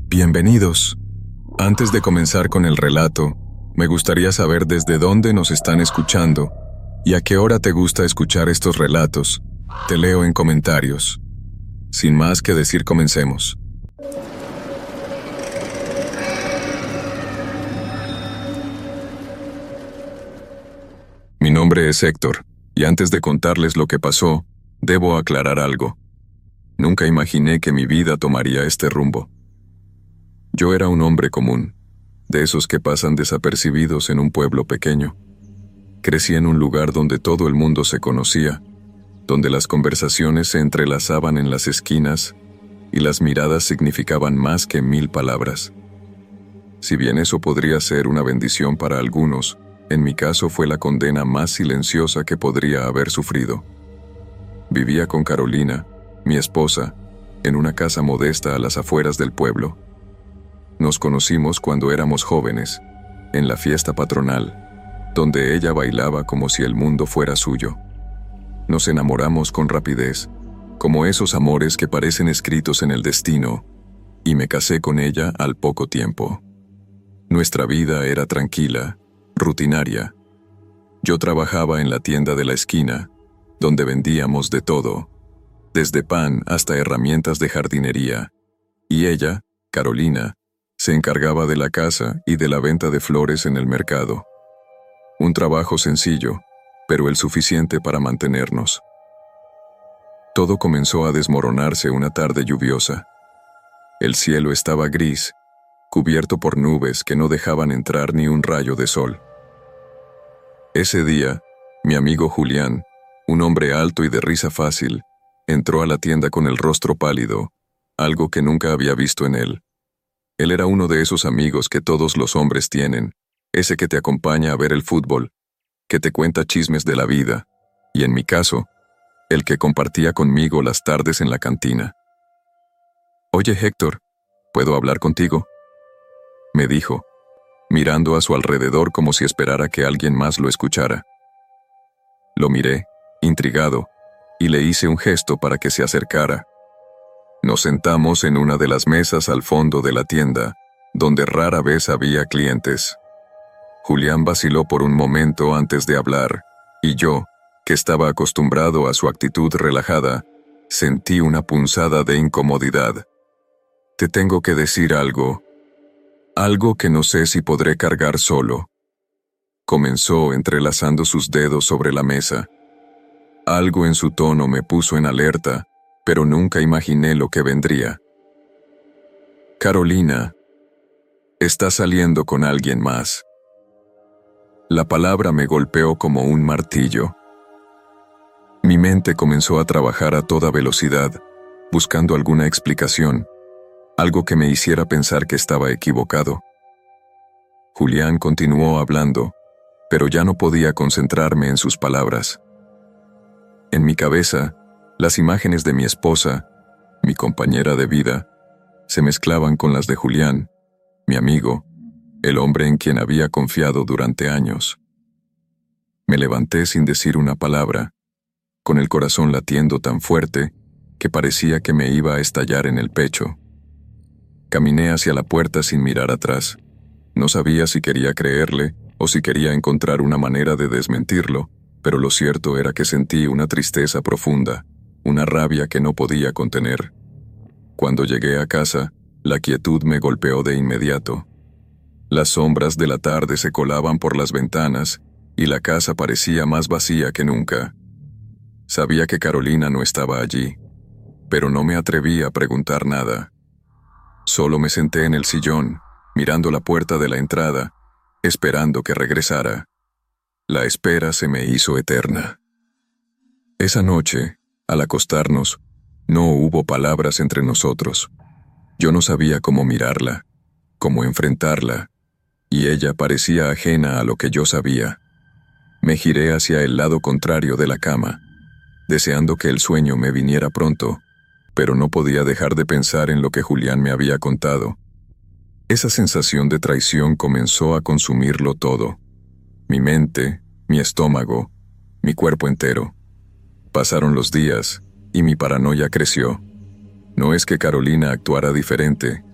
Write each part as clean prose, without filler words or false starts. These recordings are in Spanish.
Bienvenidos. Antes de comenzar con el relato, me gustaría saber desde dónde nos están escuchando y a qué hora te gusta escuchar estos relatos. Te leo en comentarios. Sin más que decir, comencemos. Mi nombre es Héctor, y antes de contarles lo que pasó, debo aclarar algo. Nunca imaginé que mi vida tomaría este rumbo. Yo era un hombre común, de esos que pasan desapercibidos en un pueblo pequeño. Crecí en un lugar donde todo el mundo se conocía, donde las conversaciones se entrelazaban en las esquinas y las miradas significaban más que 1000 palabras. Si bien eso podría ser una bendición para algunos, en mi caso fue la condena más silenciosa que podría haber sufrido. Vivía con Carolina, mi esposa, en una casa modesta a las afueras del pueblo. Nos conocimos cuando éramos jóvenes, en la fiesta patronal, donde ella bailaba como si el mundo fuera suyo. Nos enamoramos con rapidez, como esos amores que parecen escritos en el destino, y me casé con ella al poco tiempo. Nuestra vida era tranquila, rutinaria. Yo trabajaba en la tienda de la esquina, donde vendíamos de todo, desde pan hasta herramientas de jardinería, y ella, Carolina, se encargaba de la casa y de la venta de flores en el mercado. Un trabajo sencillo, pero el suficiente para mantenernos. Todo comenzó a desmoronarse una tarde lluviosa. El cielo estaba gris, cubierto por nubes que no dejaban entrar ni un rayo de sol. Ese día, mi amigo Julián, un hombre alto y de risa fácil, entró a la tienda con el rostro pálido, algo que nunca había visto en él. Él era uno de esos amigos que todos los hombres tienen, ese que te acompaña a ver el fútbol, que te cuenta chismes de la vida, y en mi caso, el que compartía conmigo las tardes en la cantina. «Oye, Héctor, ¿puedo hablar contigo?», me dijo, mirando a su alrededor como si esperara que alguien más lo escuchara. Lo miré, intrigado, y le hice un gesto para que se acercara. Nos sentamos en una de las mesas al fondo de la tienda, donde rara vez había clientes. Julián vaciló por un momento antes de hablar, y yo, que estaba acostumbrado a su actitud relajada, sentí una punzada de incomodidad. «Te tengo que decir algo que no sé si podré cargar solo», comenzó entrelazando sus dedos sobre la mesa. Algo en su tono me puso en alerta, pero nunca imaginé lo que vendría. «Carolina, está saliendo con alguien más». La palabra me golpeó como un martillo. Mi mente comenzó a trabajar a toda velocidad, buscando alguna explicación, algo que me hiciera pensar que estaba equivocado. Julián continuó hablando, pero ya no podía concentrarme en sus palabras. En mi cabeza, las imágenes de mi esposa, mi compañera de vida, se mezclaban con las de Julián, mi amigo, el hombre en quien había confiado durante años. Me levanté sin decir una palabra, con el corazón latiendo tan fuerte que parecía que me iba a estallar en el pecho. Caminé hacia la puerta sin mirar atrás. No sabía si quería creerle o si quería encontrar una manera de desmentirlo, pero lo cierto era que sentí una tristeza profunda, una rabia que no podía contener. Cuando llegué a casa, la quietud me golpeó de inmediato. Las sombras de la tarde se colaban por las ventanas y la casa parecía más vacía que nunca. Sabía que Carolina no estaba allí, pero no me atreví a preguntar nada. Solo me senté en el sillón, mirando la puerta de la entrada, esperando que regresara. La espera se me hizo eterna. Esa noche, al acostarnos, no hubo palabras entre nosotros. Yo no sabía cómo mirarla, cómo enfrentarla, y ella parecía ajena a lo que yo sabía. Me giré hacia el lado contrario de la cama, deseando que el sueño me viniera pronto, pero no podía dejar de pensar en lo que Julián me había contado. Esa sensación de traición comenzó a consumirlo todo. Mi mente, mi estómago, mi cuerpo entero. Pasaron los días, y mi paranoia creció. No es que Carolina actuara diferente,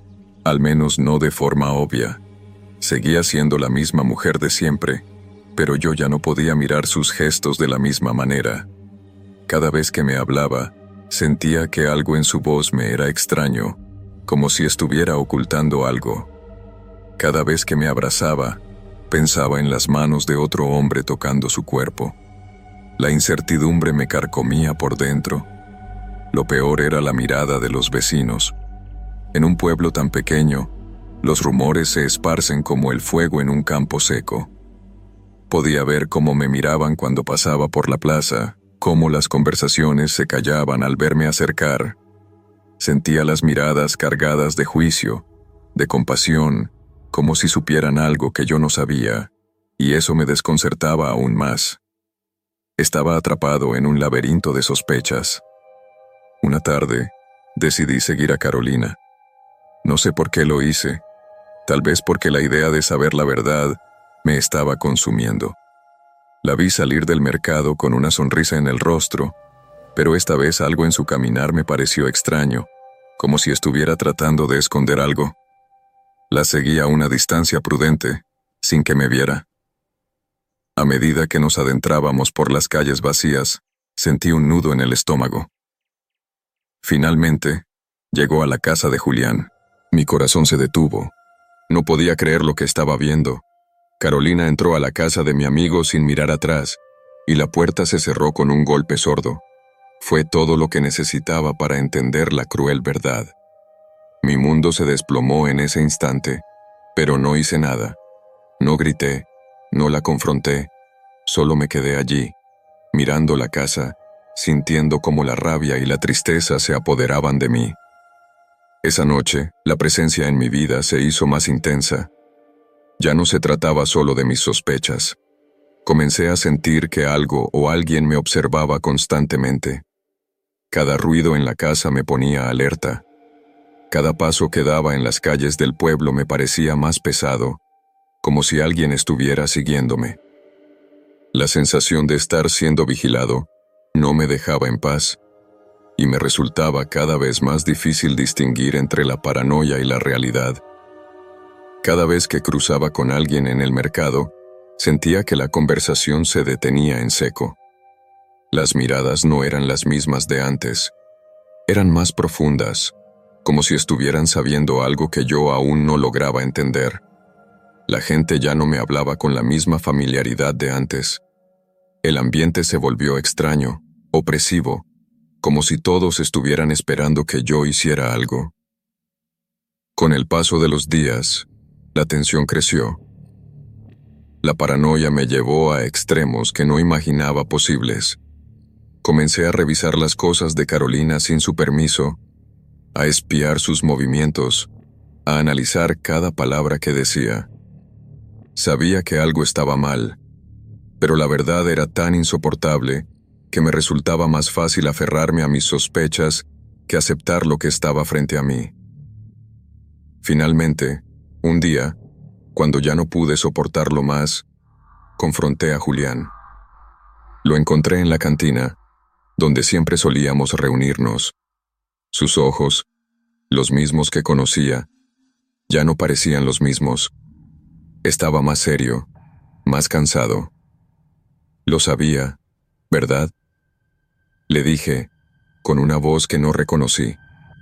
Al menos no de forma obvia. Seguía siendo la misma mujer de siempre, pero yo ya no podía mirar sus gestos de la misma manera. Cada vez que me hablaba, sentía que algo en su voz me era extraño, como si estuviera ocultando algo. Cada vez que me abrazaba, pensaba en las manos de otro hombre tocando su cuerpo. La incertidumbre me carcomía por dentro. Lo peor era la mirada de los vecinos. En un pueblo tan pequeño, los rumores se esparcen como el fuego en un campo seco. Podía ver cómo me miraban cuando pasaba por la plaza, cómo las conversaciones se callaban al verme acercar. Sentía las miradas cargadas de juicio, de compasión, como si supieran algo que yo no sabía, y eso me desconcertaba aún más. Estaba atrapado en un laberinto de sospechas. Una tarde, decidí seguir a Carolina. No sé por qué lo hice, tal vez porque la idea de saber la verdad me estaba consumiendo. La vi salir del mercado con una sonrisa en el rostro, pero esta vez algo en su caminar me pareció extraño, como si estuviera tratando de esconder algo. La seguí a una distancia prudente, sin que me viera. A medida que nos adentrábamos por las calles vacías, sentí un nudo en el estómago. Finalmente, llegó a la casa de Julián. Mi corazón se detuvo. No podía creer lo que estaba viendo. Carolina entró a la casa de mi amigo sin mirar atrás, y la puerta se cerró con un golpe sordo. Fue todo lo que necesitaba para entender la cruel verdad. Mi mundo se desplomó en ese instante, pero no hice nada. No grité, no la confronté, solo me quedé allí, mirando la casa, sintiendo cómo la rabia y la tristeza se apoderaban de mí. Esa noche, la presencia en mi vida se hizo más intensa. Ya no se trataba solo de mis sospechas. Comencé a sentir que algo o alguien me observaba constantemente. Cada ruido en la casa me ponía alerta. Cada paso que daba en las calles del pueblo me parecía más pesado, como si alguien estuviera siguiéndome. La sensación de estar siendo vigilado no me dejaba en paz, y me resultaba cada vez más difícil distinguir entre la paranoia y la realidad. Cada vez que cruzaba con alguien en el mercado, sentía que la conversación se detenía en seco. Las miradas no eran las mismas de antes, eran más profundas, como si estuvieran sabiendo algo que yo aún no lograba entender. La gente ya no me hablaba con la misma familiaridad de antes. El ambiente se volvió extraño, opresivo, como si todos estuvieran esperando que yo hiciera algo. Con el paso de los días, la tensión creció. La paranoia me llevó a extremos que no imaginaba posibles. Comencé a revisar las cosas de Carolina sin su permiso, a espiar sus movimientos, a analizar cada palabra que decía. Sabía que algo estaba mal, pero la verdad era tan insoportable que me resultaba más fácil aferrarme a mis sospechas que aceptar lo que estaba frente a mí. Finalmente, un día, cuando ya no pude soportarlo más, confronté a Julián. Lo encontré en la cantina, donde siempre solíamos reunirnos. Sus ojos, los mismos que conocía, ya no parecían los mismos. Estaba más serio, más cansado. Lo sabía, ¿verdad? Le dije, con una voz que no reconocí.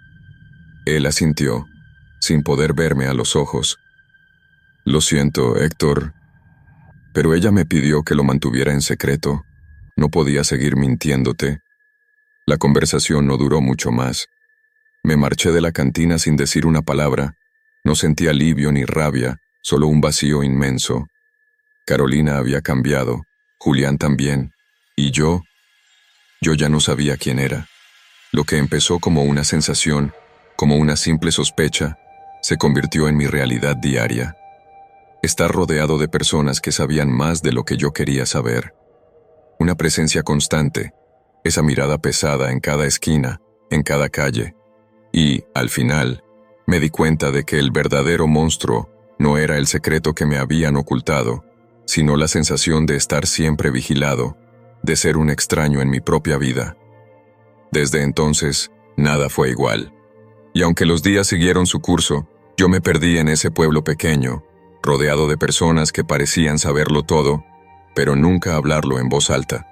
Él asintió, sin poder verme a los ojos. Lo siento, Héctor, pero ella me pidió que lo mantuviera en secreto. No podía seguir mintiéndote. La conversación no duró mucho más. Me marché de la cantina sin decir una palabra. No sentí alivio ni rabia, solo un vacío inmenso. Carolina había cambiado, Julián también, y yo ya no sabía quién era. Lo que empezó como una sensación, como una simple sospecha, se convirtió en mi realidad diaria. Estar rodeado de personas que sabían más de lo que yo quería saber. Una presencia constante, esa mirada pesada en cada esquina, en cada calle. Y, al final, me di cuenta de que el verdadero monstruo no era el secreto que me habían ocultado, sino la sensación de estar siempre vigilado, de ser un extraño en mi propia vida. Desde entonces, nada fue igual. Y aunque los días siguieron su curso, Yo me perdí en ese pueblo pequeño, rodeado de personas que parecían saberlo todo, pero nunca hablarlo en voz alta.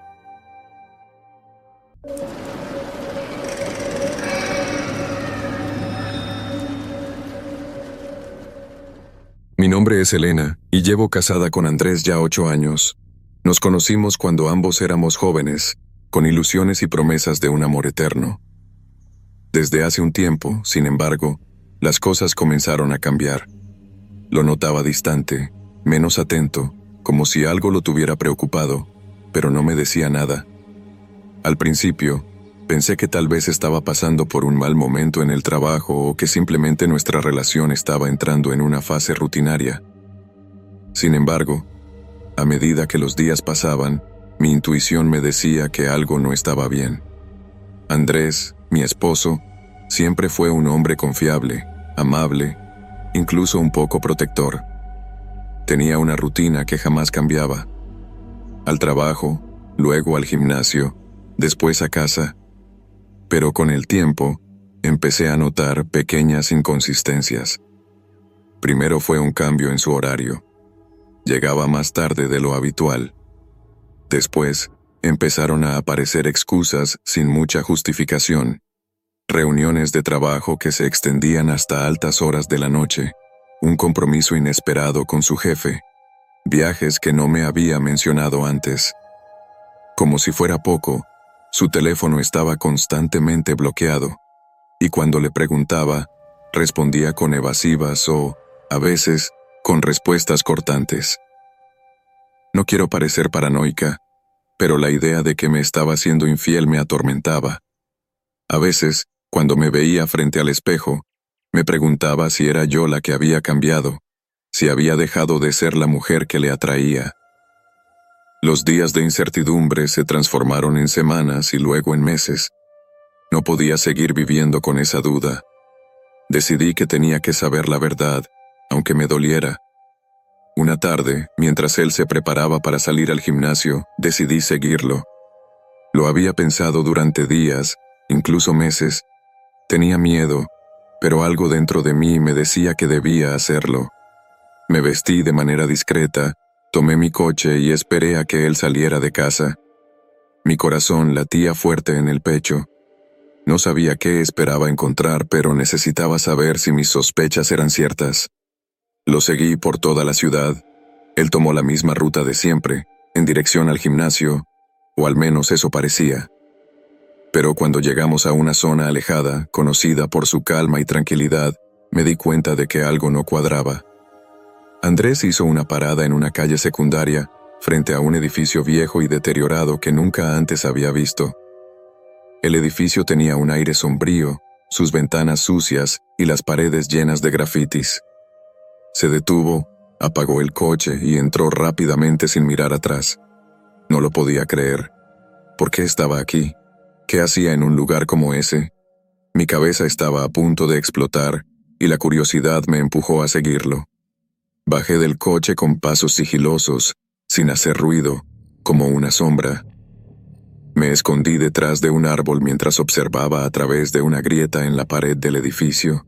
Mi nombre es Elena y llevo casada con Andrés ya 8 años. Nos conocimos cuando ambos éramos jóvenes, con ilusiones y promesas de un amor eterno. Desde hace un tiempo, sin embargo, las cosas comenzaron a cambiar. Lo notaba distante, menos atento, como si algo lo tuviera preocupado, pero no me decía nada. Al principio, pensé que tal vez estaba pasando por un mal momento en el trabajo o que simplemente nuestra relación estaba entrando en una fase rutinaria. Sin embargo, a medida que los días pasaban, mi intuición me decía que algo no estaba bien. Andrés, mi esposo, siempre fue un hombre confiable, amable, incluso un poco protector. Tenía una rutina que jamás cambiaba. Al trabajo, luego al gimnasio, después a casa. Pero con el tiempo, empecé a notar pequeñas inconsistencias. Primero fue un cambio en su horario. Llegaba más tarde de lo habitual. Después, empezaron a aparecer excusas sin mucha justificación. Reuniones de trabajo que se extendían hasta altas horas de la noche, un compromiso inesperado con su jefe, viajes que no me había mencionado antes. Como si fuera poco, su teléfono estaba constantemente bloqueado, y cuando le preguntaba, respondía con evasivas o, a veces, con respuestas cortantes. No quiero parecer paranoica, pero la idea de que me estaba siendo infiel me atormentaba. A veces, cuando me veía frente al espejo, me preguntaba si era yo la que había cambiado, si había dejado de ser la mujer que le atraía. Los días de incertidumbre se transformaron en semanas y luego en meses. No podía seguir viviendo con esa duda. Decidí que tenía que saber la verdad, aunque me doliera. Una tarde, mientras él se preparaba para salir al gimnasio, decidí seguirlo. Lo había pensado durante días, incluso meses. Tenía miedo, pero algo dentro de mí me decía que debía hacerlo. Me vestí de manera discreta, tomé mi coche y esperé a que él saliera de casa. Mi corazón latía fuerte en el pecho. No sabía qué esperaba encontrar, pero necesitaba saber si mis sospechas eran ciertas. Lo seguí por toda la ciudad. Él tomó la misma ruta de siempre, en dirección al gimnasio, o al menos eso parecía. Pero cuando llegamos a una zona alejada, conocida por su calma y tranquilidad, me di cuenta de que algo no cuadraba. Andrés hizo una parada en una calle secundaria, frente a un edificio viejo y deteriorado que nunca antes había visto. El edificio tenía un aire sombrío, sus ventanas sucias y las paredes llenas de grafitis. Se detuvo, apagó el coche y entró rápidamente sin mirar atrás. No lo podía creer. ¿Por qué estaba aquí? ¿Qué hacía en un lugar como ese? Mi cabeza estaba a punto de explotar y la curiosidad me empujó a seguirlo. Bajé del coche con pasos sigilosos, sin hacer ruido, como una sombra. Me escondí detrás de un árbol mientras observaba a través de una grieta en la pared del edificio.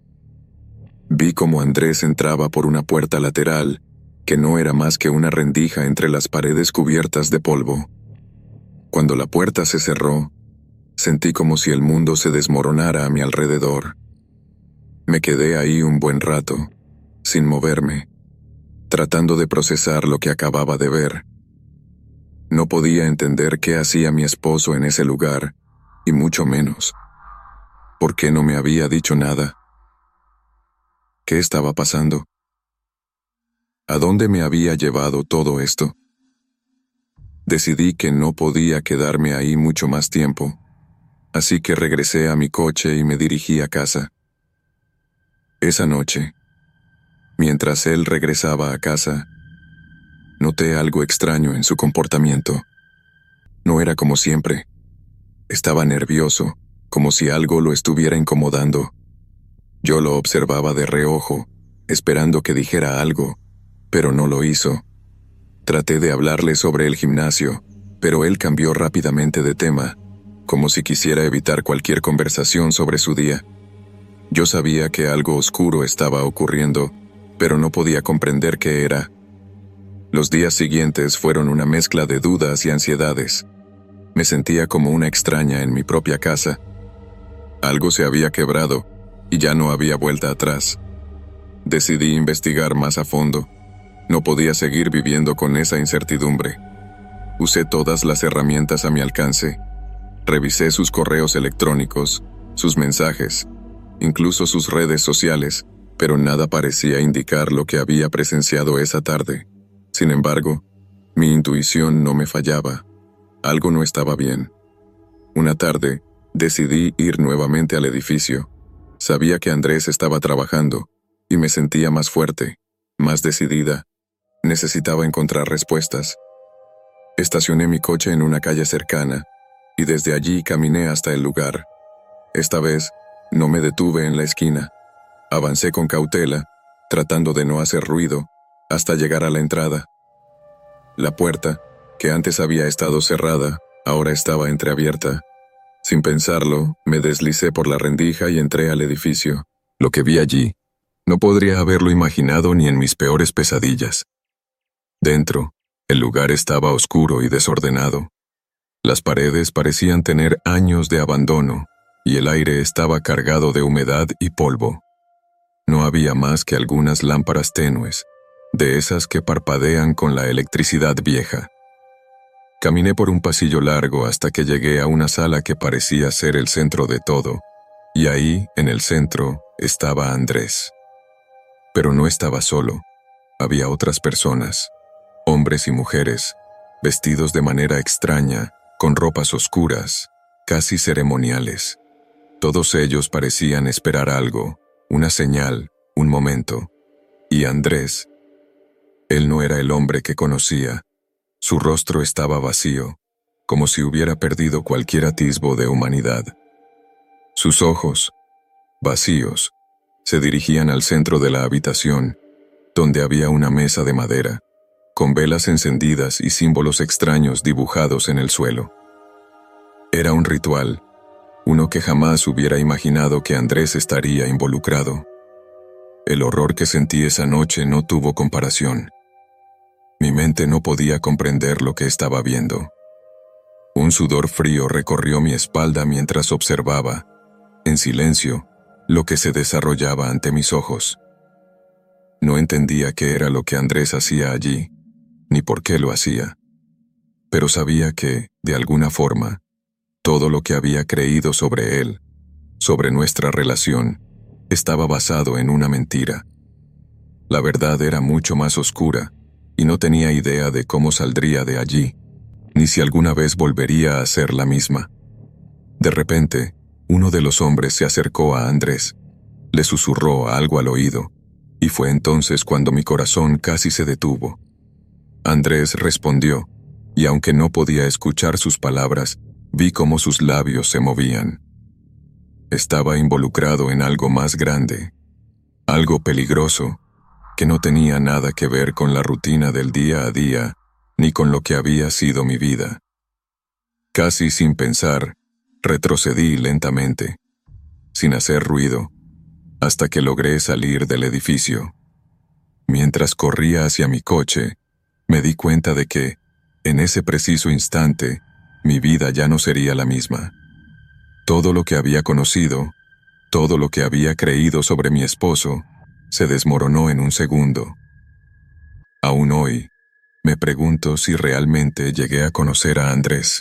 Vi cómo Andrés entraba por una puerta lateral, que no era más que una rendija entre las paredes cubiertas de polvo. Cuando la puerta se cerró, sentí como si el mundo se desmoronara a mi alrededor. Me quedé ahí un buen rato, sin moverme, tratando de procesar lo que acababa de ver. No podía entender qué hacía mi esposo en ese lugar, y mucho menos, ¿por qué no me había dicho nada? ¿Qué estaba pasando? ¿A dónde me había llevado todo esto? Decidí que no podía quedarme ahí mucho más tiempo, así que regresé a mi coche y me dirigí a casa. Esa noche, mientras él regresaba a casa, noté algo extraño en su comportamiento. No era como siempre. Estaba nervioso, como si algo lo estuviera incomodando. Yo lo observaba de reojo, esperando que dijera algo, pero no lo hizo. Traté de hablarle sobre el gimnasio, pero él cambió rápidamente de tema, como si quisiera evitar cualquier conversación sobre su día. Yo sabía que algo oscuro estaba ocurriendo, pero no podía comprender qué era. Los días siguientes fueron una mezcla de dudas y ansiedades. Me sentía como una extraña en mi propia casa. Algo se había quebrado y ya no había vuelta atrás. Decidí investigar más a fondo. No podía seguir viviendo con esa incertidumbre. Usé todas las herramientas a mi alcance. Revisé sus correos electrónicos, sus mensajes, incluso sus redes sociales, pero nada parecía indicar lo que había presenciado esa tarde. Sin embargo, mi intuición no me fallaba. Algo no estaba bien. Una tarde, decidí ir nuevamente al edificio. Sabía que Andrés estaba trabajando, y me sentía más fuerte, más decidida. Necesitaba encontrar respuestas. Estacioné mi coche en una calle cercana, y desde allí caminé hasta el lugar. Esta vez, no me detuve en la esquina. Avancé con cautela, tratando de no hacer ruido, hasta llegar a la entrada. La puerta, que antes había estado cerrada, ahora estaba entreabierta. Sin pensarlo, me deslicé por la rendija y entré al edificio. Lo que vi allí, no podría haberlo imaginado ni en mis peores pesadillas. Dentro, el lugar estaba oscuro y desordenado. Las paredes parecían tener años de abandono, y el aire estaba cargado de humedad y polvo. No había más que algunas lámparas tenues, de esas que parpadean con la electricidad vieja. Caminé por un pasillo largo hasta que llegué a una sala que parecía ser el centro de todo, y ahí, en el centro, estaba Andrés. Pero no estaba solo. Había otras personas, hombres y mujeres, vestidos de manera extraña, con ropas oscuras, casi ceremoniales. Todos ellos parecían esperar algo, una señal, un momento. Y Andrés, él no era el hombre que conocía. Su rostro estaba vacío, como si hubiera perdido cualquier atisbo de humanidad. Sus ojos, vacíos, se dirigían al centro de la habitación, donde había una mesa de madera, con velas encendidas y símbolos extraños dibujados en el suelo. Era un ritual, uno que jamás hubiera imaginado que Andrés estaría involucrado. El horror que sentí esa noche no tuvo comparación. Mi mente no podía comprender lo que estaba viendo. Un sudor frío recorrió mi espalda mientras observaba, en silencio, lo que se desarrollaba ante mis ojos. No entendía qué era lo que Andrés hacía allí, ni por qué lo hacía. Pero sabía que, de alguna forma, todo lo que había creído sobre él, sobre nuestra relación, estaba basado en una mentira. La verdad era mucho más oscura, y no tenía idea de cómo saldría de allí, ni si alguna vez volvería a ser la misma. De repente, uno de los hombres se acercó a Andrés, le susurró algo al oído, y fue entonces cuando mi corazón casi se detuvo. Andrés respondió, y aunque no podía escuchar sus palabras, vi cómo sus labios se movían. Estaba involucrado en algo más grande, algo peligroso, que no tenía nada que ver con la rutina del día a día, ni con lo que había sido mi vida. Casi sin pensar, retrocedí lentamente, sin hacer ruido, hasta que logré salir del edificio. Mientras corría hacia mi coche, me di cuenta de que, en ese preciso instante, mi vida ya no sería la misma. Todo lo que había conocido, todo lo que había creído sobre mi esposo, se desmoronó en un segundo. Aún hoy, me pregunto si realmente llegué a conocer a Andrés.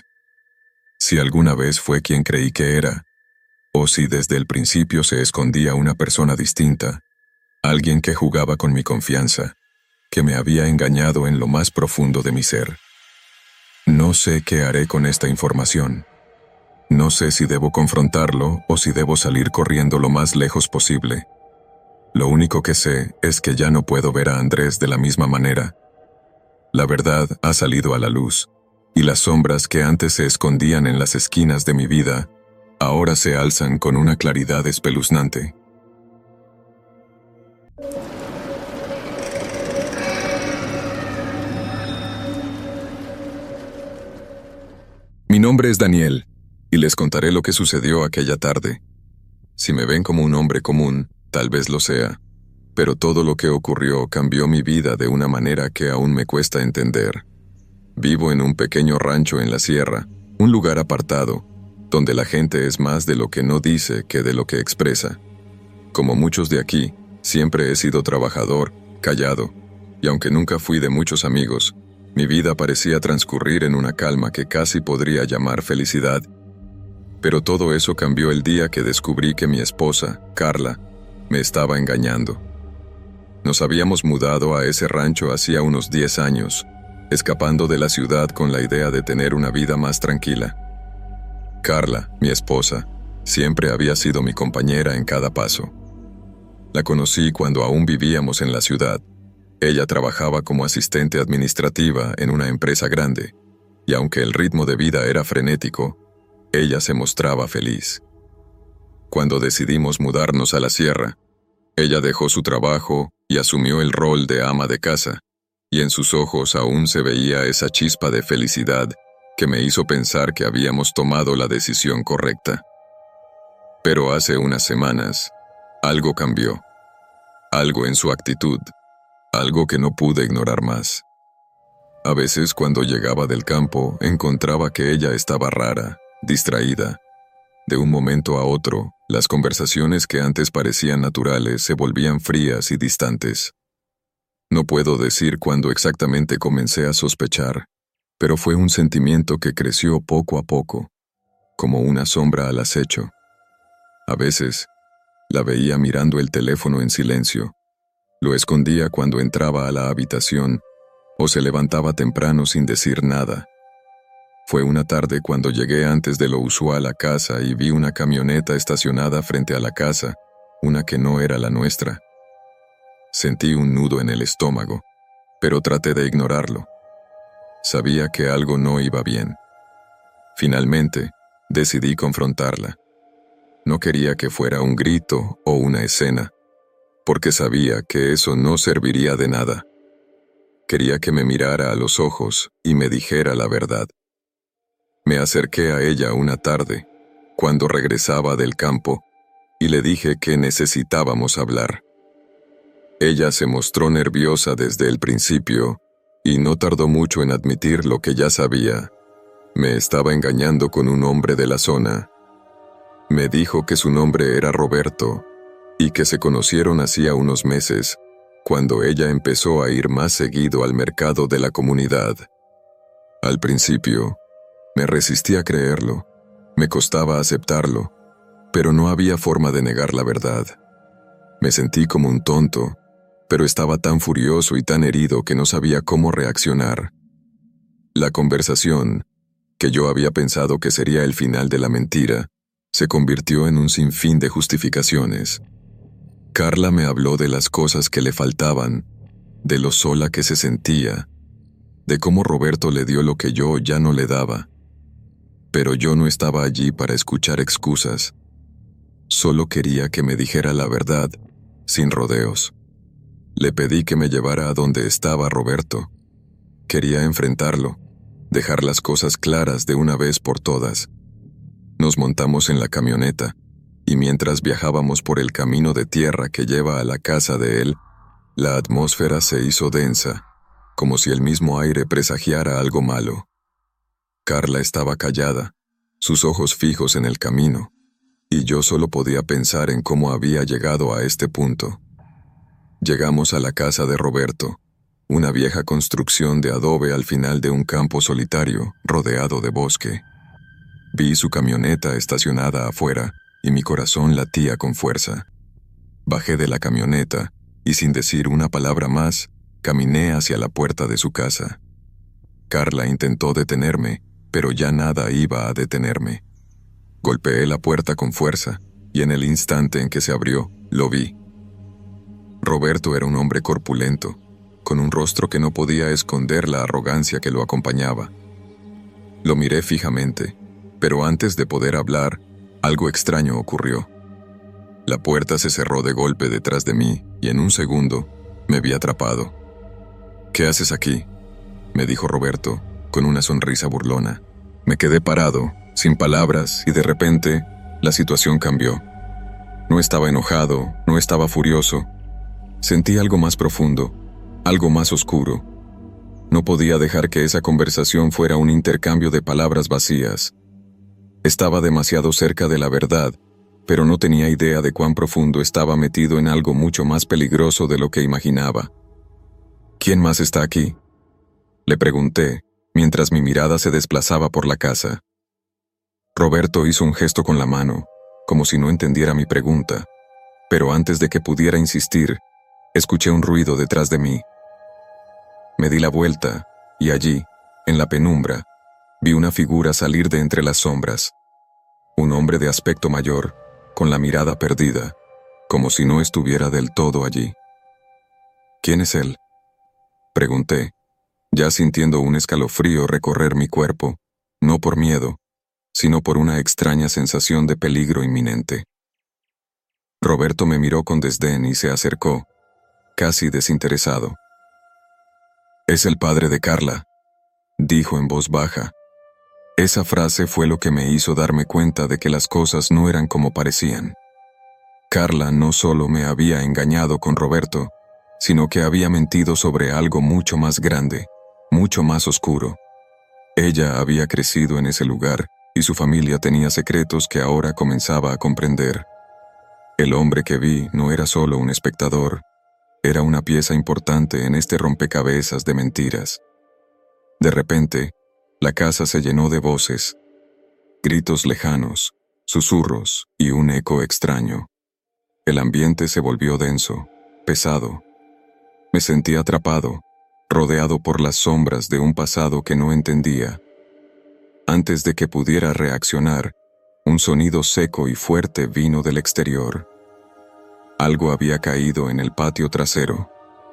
Si alguna vez fue quien creí que era, o si desde el principio se escondía una persona distinta, alguien que jugaba con mi confianza, que me había engañado en lo más profundo de mi ser. No sé qué haré con esta información. No sé si debo confrontarlo o si debo salir corriendo lo más lejos posible. Lo único que sé es que ya no puedo ver a Andrés de la misma manera. La verdad ha salido a la luz, y las sombras que antes se escondían en las esquinas de mi vida, ahora se alzan con una claridad espeluznante. Mi nombre es Daniel, y les contaré lo que sucedió aquella tarde. Si me ven como un hombre común, tal vez lo sea, pero todo lo que ocurrió cambió mi vida de una manera que aún me cuesta entender. Vivo en un pequeño rancho en la sierra, un lugar apartado, donde la gente es más de lo que no dice que de lo que expresa. Como muchos de aquí, siempre he sido trabajador, callado, y aunque nunca fui de muchos amigos, mi vida parecía transcurrir en una calma que casi podría llamar felicidad. Pero todo eso cambió el día que descubrí que mi esposa, Carla, me estaba engañando. Nos habíamos mudado a ese rancho hacía unos 10 años, escapando de la ciudad con la idea de tener una vida más tranquila. Carla, mi esposa, siempre había sido mi compañera en cada paso. La conocí cuando aún vivíamos en la ciudad. Ella trabajaba como asistente administrativa en una empresa grande, y aunque el ritmo de vida era frenético, ella se mostraba feliz. Cuando decidimos mudarnos a la sierra, ella dejó su trabajo y asumió el rol de ama de casa, y en sus ojos aún se veía esa chispa de felicidad que me hizo pensar que habíamos tomado la decisión correcta. Pero hace unas semanas, algo cambió. Algo en su actitud, algo que no pude ignorar más. A veces cuando llegaba del campo, encontraba que ella estaba rara, distraída. De un momento a otro, las conversaciones que antes parecían naturales se volvían frías y distantes. No puedo decir cuándo exactamente comencé a sospechar, pero fue un sentimiento que creció poco a poco, como una sombra al acecho. A veces, la veía mirando el teléfono en silencio. Lo escondía cuando entraba a la habitación o se levantaba temprano sin decir nada. Fue una tarde cuando llegué antes de lo usual a casa y vi una camioneta estacionada frente a la casa, una que no era la nuestra. Sentí un nudo en el estómago, pero traté de ignorarlo. Sabía que algo no iba bien. Finalmente, decidí confrontarla. No quería que fuera un grito o una escena, porque sabía que eso no serviría de nada. Quería que me mirara a los ojos y me dijera la verdad. Me acerqué a ella una tarde, cuando regresaba del campo, y le dije que necesitábamos hablar. Ella se mostró nerviosa desde el principio, y no tardó mucho en admitir lo que ya sabía. Me estaba engañando con un hombre de la zona. Me dijo que su nombre era Roberto, y que se conocieron hacía unos meses, cuando ella empezó a ir más seguido al mercado de la comunidad. Al principio, me resistí a creerlo, me costaba aceptarlo, pero no había forma de negar la verdad. Me sentí como un tonto, pero estaba tan furioso y tan herido que no sabía cómo reaccionar. La conversación, que yo había pensado que sería el final de la mentira, se convirtió en un sinfín de justificaciones. Carla me habló de las cosas que le faltaban, de lo sola que se sentía, de cómo Roberto le dio lo que yo ya no le daba. Pero yo no estaba allí para escuchar excusas. Solo quería que me dijera la verdad, sin rodeos. Le pedí que me llevara a donde estaba Roberto. Quería enfrentarlo, dejar las cosas claras de una vez por todas. Nos montamos en la camioneta, y mientras viajábamos por el camino de tierra que lleva a la casa de él, la atmósfera se hizo densa, como si el mismo aire presagiara algo malo. Carla estaba callada, sus ojos fijos en el camino, y yo solo podía pensar en cómo había llegado a este punto. Llegamos a la casa de Roberto, una vieja construcción de adobe al final de un campo solitario, rodeado de bosque. Vi su camioneta estacionada afuera, y mi corazón latía con fuerza. Bajé de la camioneta, y sin decir una palabra más, caminé hacia la puerta de su casa. Carla intentó detenerme, pero ya nada iba a detenerme. Golpeé la puerta con fuerza, y en el instante en que se abrió, lo vi. Roberto era un hombre corpulento, con un rostro que no podía esconder la arrogancia que lo acompañaba. Lo miré fijamente, pero antes de poder hablar, algo extraño ocurrió. La puerta se cerró de golpe detrás de mí, y en un segundo, me vi atrapado. «¿Qué haces aquí?», me dijo Roberto, con una sonrisa burlona. Me quedé parado, sin palabras, y de repente, la situación cambió. No estaba enojado, no estaba furioso. Sentí algo más profundo, algo más oscuro. No podía dejar que esa conversación fuera un intercambio de palabras vacías. Estaba demasiado cerca de la verdad, pero no tenía idea de cuán profundo estaba metido en algo mucho más peligroso de lo que imaginaba. ¿Quién más está aquí?, le pregunté, mientras mi mirada se desplazaba por la casa. Roberto hizo un gesto con la mano, como si no entendiera mi pregunta, pero antes de que pudiera insistir, escuché un ruido detrás de mí. Me di la vuelta, y allí, en la penumbra, vi una figura salir de entre las sombras. Un hombre de aspecto mayor, con la mirada perdida, como si no estuviera del todo allí. ¿Quién es él?, pregunté, ya sintiendo un escalofrío recorrer mi cuerpo, no por miedo, sino por una extraña sensación de peligro inminente. Roberto me miró con desdén y se acercó, casi desinteresado. «Es el padre de Carla», dijo en voz baja. Esa frase fue lo que me hizo darme cuenta de que las cosas no eran como parecían. Carla no solo me había engañado con Roberto, sino que había mentido sobre algo mucho más grande, mucho más oscuro. Ella había crecido en ese lugar y su familia tenía secretos que ahora comenzaba a comprender. El hombre que vi no era solo un espectador, era una pieza importante en este rompecabezas de mentiras. De repente, la casa se llenó de voces, gritos lejanos, susurros y un eco extraño. El ambiente se volvió denso, pesado. Me sentí atrapado, rodeado por las sombras de un pasado que no entendía. Antes de que pudiera reaccionar, un sonido seco y fuerte vino del exterior. Algo había caído en el patio trasero.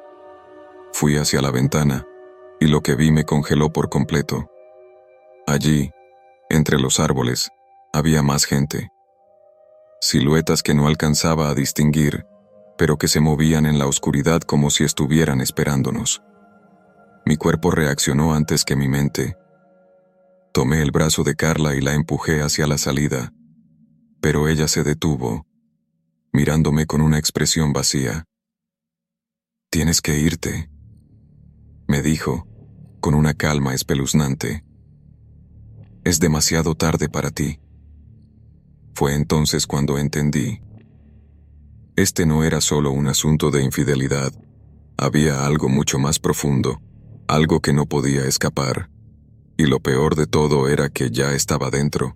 Fui hacia la ventana, y lo que vi me congeló por completo. Allí, entre los árboles, había más gente. Siluetas que no alcanzaba a distinguir, pero que se movían en la oscuridad como si estuvieran esperándonos. Mi cuerpo reaccionó antes que mi mente. Tomé el brazo de Carla y la empujé hacia la salida, pero ella se detuvo, mirándome con una expresión vacía. «Tienes que irte», me dijo, con una calma espeluznante. «Es demasiado tarde para ti». Fue entonces cuando entendí. Este no era solo un asunto de infidelidad, había algo mucho más profundo, algo que no podía escapar, y lo peor de todo era que ya estaba dentro.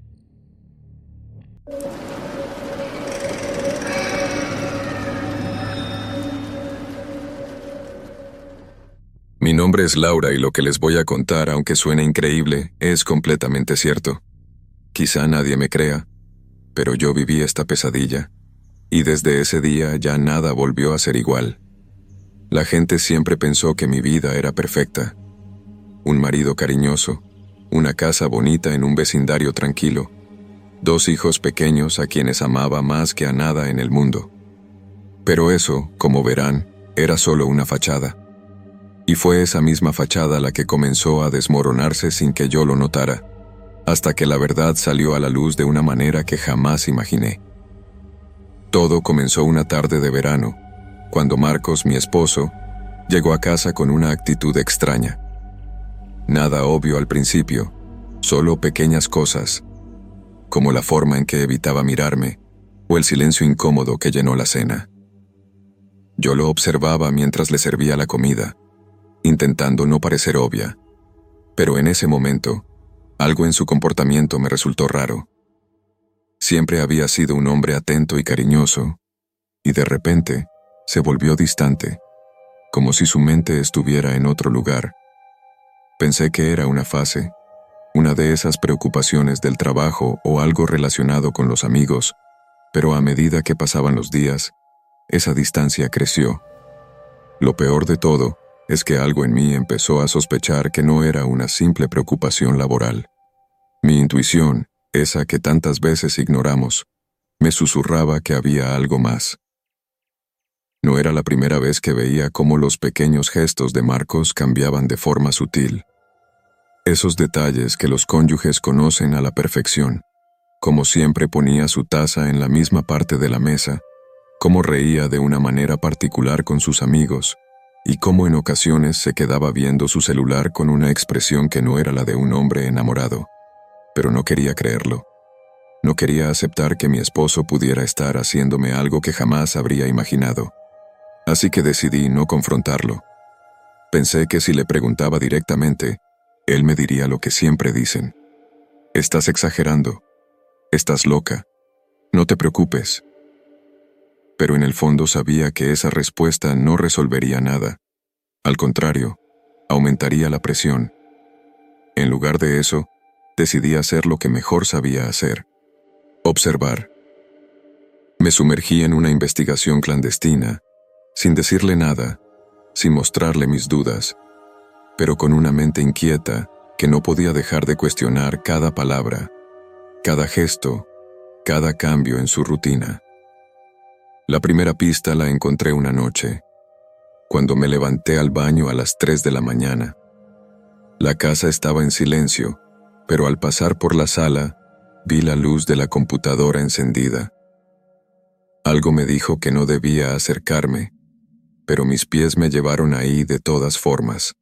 Mi nombre es Laura y lo que les voy a contar, aunque suene increíble, es completamente cierto. Quizá nadie me crea, pero yo viví esta pesadilla, y desde ese día ya nada volvió a ser igual. La gente siempre pensó que mi vida era perfecta. Un marido cariñoso, una casa bonita en un vecindario tranquilo, 2 hijos pequeños a quienes amaba más que a nada en el mundo. Pero eso, como verán, era solo una fachada. Y fue esa misma fachada la que comenzó a desmoronarse sin que yo lo notara, hasta que la verdad salió a la luz de una manera que jamás imaginé. Todo comenzó una tarde de verano, cuando Marcos, mi esposo, llegó a casa con una actitud extraña. Nada obvio al principio, solo pequeñas cosas, como la forma en que evitaba mirarme, o el silencio incómodo que llenó la cena. Yo lo observaba mientras le servía la comida, intentando no parecer obvia, pero en ese momento, algo en su comportamiento me resultó raro. Siempre había sido un hombre atento y cariñoso, y de repente se volvió distante, como si su mente estuviera en otro lugar. Pensé que era una fase, una de esas preocupaciones del trabajo o algo relacionado con los amigos, pero a medida que pasaban los días, esa distancia creció. Lo peor de todo es que algo en mí empezó a sospechar que no era una simple preocupación laboral. Mi intuición, esa que tantas veces ignoramos, me susurraba que había algo más. No era la primera vez que veía cómo los pequeños gestos de Marcos cambiaban de forma sutil. Esos detalles que los cónyuges conocen a la perfección, Como siempre ponía su taza en la misma parte de la mesa, cómo reía de una manera particular con sus amigos, y cómo en ocasiones se quedaba viendo su celular con una expresión que no era la de un hombre enamorado. Pero no quería creerlo. No quería aceptar que mi esposo pudiera estar haciéndome algo que jamás habría imaginado. Así que decidí no confrontarlo. Pensé que si le preguntaba directamente, él me diría lo que siempre dicen. Estás exagerando. Estás loca. No te preocupes. Pero en el fondo sabía que esa respuesta no resolvería nada. Al contrario, aumentaría la presión. En lugar de eso, decidí hacer lo que mejor sabía hacer: observar. Me sumergí en una investigación clandestina, sin decirle nada, sin mostrarle mis dudas, pero con una mente inquieta que no podía dejar de cuestionar cada palabra, cada gesto, cada cambio en su rutina. La primera pista la encontré una noche, cuando me levanté al baño a las 3 de la mañana. La casa estaba en silencio, pero al pasar por la sala, vi la luz de la computadora encendida. Algo me dijo que no debía acercarme, pero mis pies me llevaron ahí de todas formas.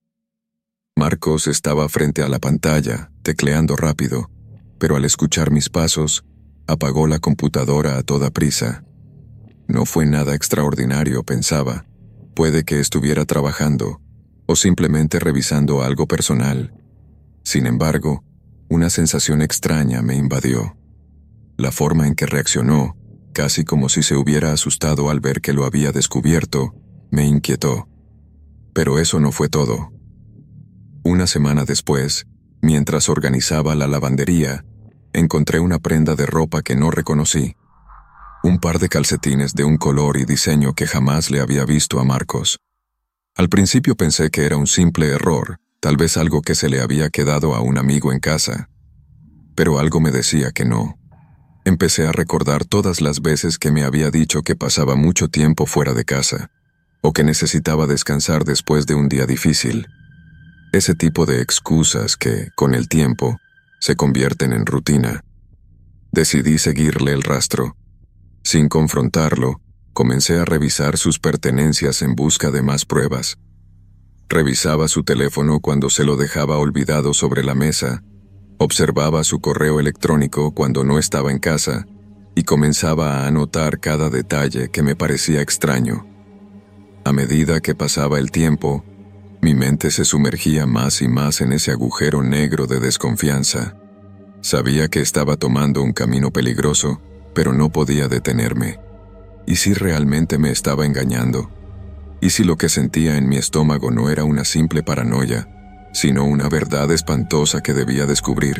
Marcos estaba frente a la pantalla, tecleando rápido, pero al escuchar mis pasos, apagó la computadora a toda prisa. No fue nada extraordinario, pensaba. Puede que estuviera trabajando, o simplemente revisando algo personal. Sin embargo, una sensación extraña me invadió. La forma en que reaccionó, casi como si se hubiera asustado al ver que lo había descubierto, me inquietó. Pero eso no fue todo. Una semana después, mientras organizaba la lavandería, encontré una prenda de ropa que no reconocí. Un par de calcetines de un color y diseño que jamás le había visto a Marcos. Al principio pensé que era un simple error, tal vez algo que se le había quedado a un amigo en casa. Pero algo me decía que no. Empecé a recordar todas las veces que me había dicho que pasaba mucho tiempo fuera de casa, o que necesitaba descansar después de un día difícil. Ese tipo de excusas que, con el tiempo, se convierten en rutina. Decidí seguirle el rastro. Sin confrontarlo, comencé a revisar sus pertenencias en busca de más pruebas. Revisaba su teléfono cuando se lo dejaba olvidado sobre la mesa, observaba su correo electrónico cuando no estaba en casa y comenzaba a anotar cada detalle que me parecía extraño. A medida que pasaba el tiempo, mi mente se sumergía más y más en ese agujero negro de desconfianza. Sabía que estaba tomando un camino peligroso, pero no podía detenerme. ¿Y si realmente me estaba engañando? ¿Y si lo que sentía en mi estómago no era una simple paranoia, sino una verdad espantosa que debía descubrir?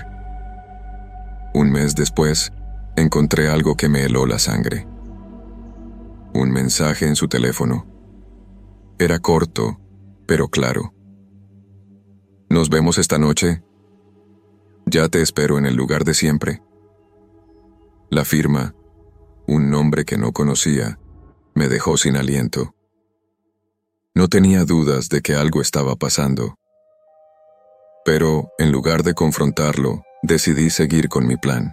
Un mes después, encontré algo que me heló la sangre. Un mensaje en su teléfono. Era corto, pero claro. ¿Nos vemos esta noche? Ya te espero en el lugar de siempre. La firma, un nombre que no conocía, me dejó sin aliento. No tenía dudas de que algo estaba pasando. Pero, en lugar de confrontarlo, decidí seguir con mi plan.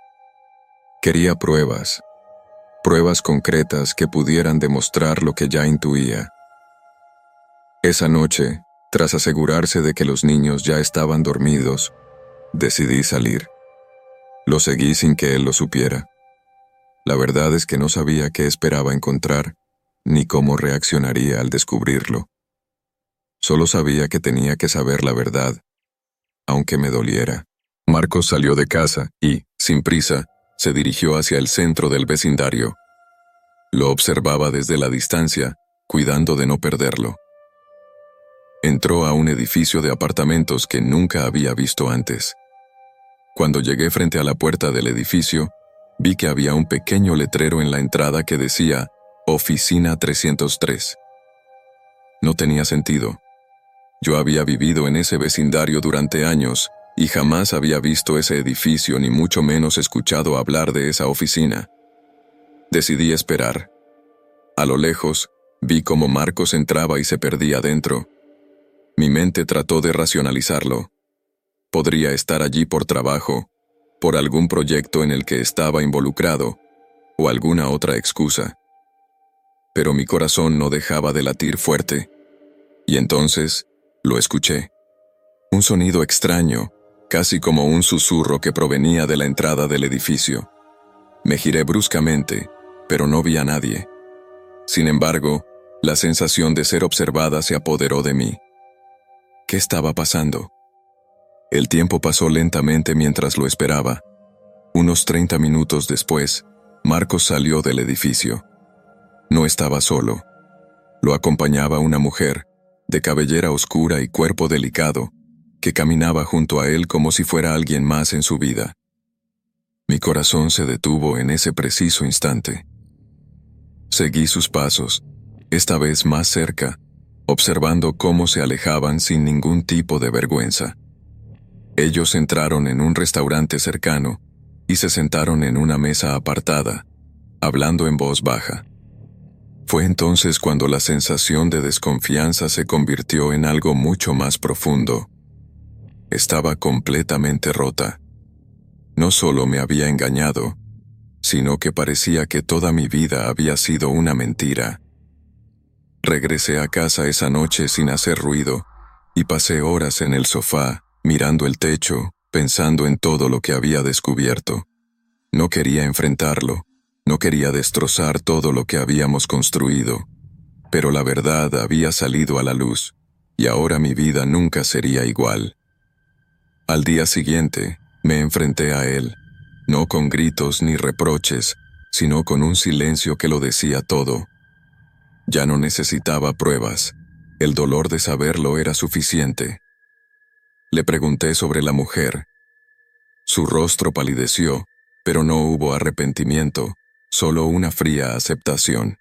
Quería pruebas concretas que pudieran demostrar lo que ya intuía. Esa noche, tras asegurarse de que los niños ya estaban dormidos, decidí salir. Lo seguí sin que él lo supiera. La verdad es que no sabía qué esperaba encontrar, ni cómo reaccionaría al descubrirlo. Solo sabía que tenía que saber la verdad, aunque me doliera. Marcos salió de casa y, sin prisa, se dirigió hacia el centro del vecindario. Lo observaba desde la distancia, cuidando de no perderlo. Entró a un edificio de apartamentos que nunca había visto antes. Cuando llegué frente a la puerta del edificio, vi que había un pequeño letrero en la entrada que decía Oficina 303. No tenía sentido. Yo había vivido en ese vecindario durante años y jamás había visto ese edificio ni mucho menos escuchado hablar de esa oficina. Decidí esperar. A lo lejos, vi cómo Marcos entraba y se perdía dentro. Mi mente trató de racionalizarlo. Podría estar allí por trabajo, por algún proyecto en el que estaba involucrado o alguna otra excusa. Pero mi corazón no dejaba de latir fuerte, y entonces lo escuché. Un sonido extraño, casi como un susurro que provenía de la entrada del edificio. Me giré bruscamente, pero no vi a nadie. Sin embargo, la sensación de ser observada se apoderó de mí. ¿Qué estaba pasando? El tiempo pasó lentamente mientras lo esperaba. Unos 30 minutos después, Marcos salió del edificio. No estaba solo. Lo acompañaba una mujer, de cabellera oscura y cuerpo delicado, que caminaba junto a él como si fuera alguien más en su vida. Mi corazón se detuvo en ese preciso instante. Seguí sus pasos, esta vez más cerca, observando cómo se alejaban sin ningún tipo de vergüenza. Ellos entraron en un restaurante cercano y se sentaron en una mesa apartada, hablando en voz baja. Fue entonces cuando la sensación de desconfianza se convirtió en algo mucho más profundo. Estaba completamente rota. No solo me había engañado, sino que parecía que toda mi vida había sido una mentira. Regresé a casa esa noche sin hacer ruido y pasé horas en el sofá, mirando el techo, pensando en todo lo que había descubierto. No quería enfrentarlo, no quería destrozar todo lo que habíamos construido, pero la verdad había salido a la luz, y ahora mi vida nunca sería igual. Al día siguiente, me enfrenté a él, no con gritos ni reproches, sino con un silencio que lo decía todo. Ya no necesitaba pruebas, el dolor de saberlo era suficiente. Le pregunté sobre la mujer. Su rostro palideció, pero no hubo arrepentimiento, solo una fría aceptación.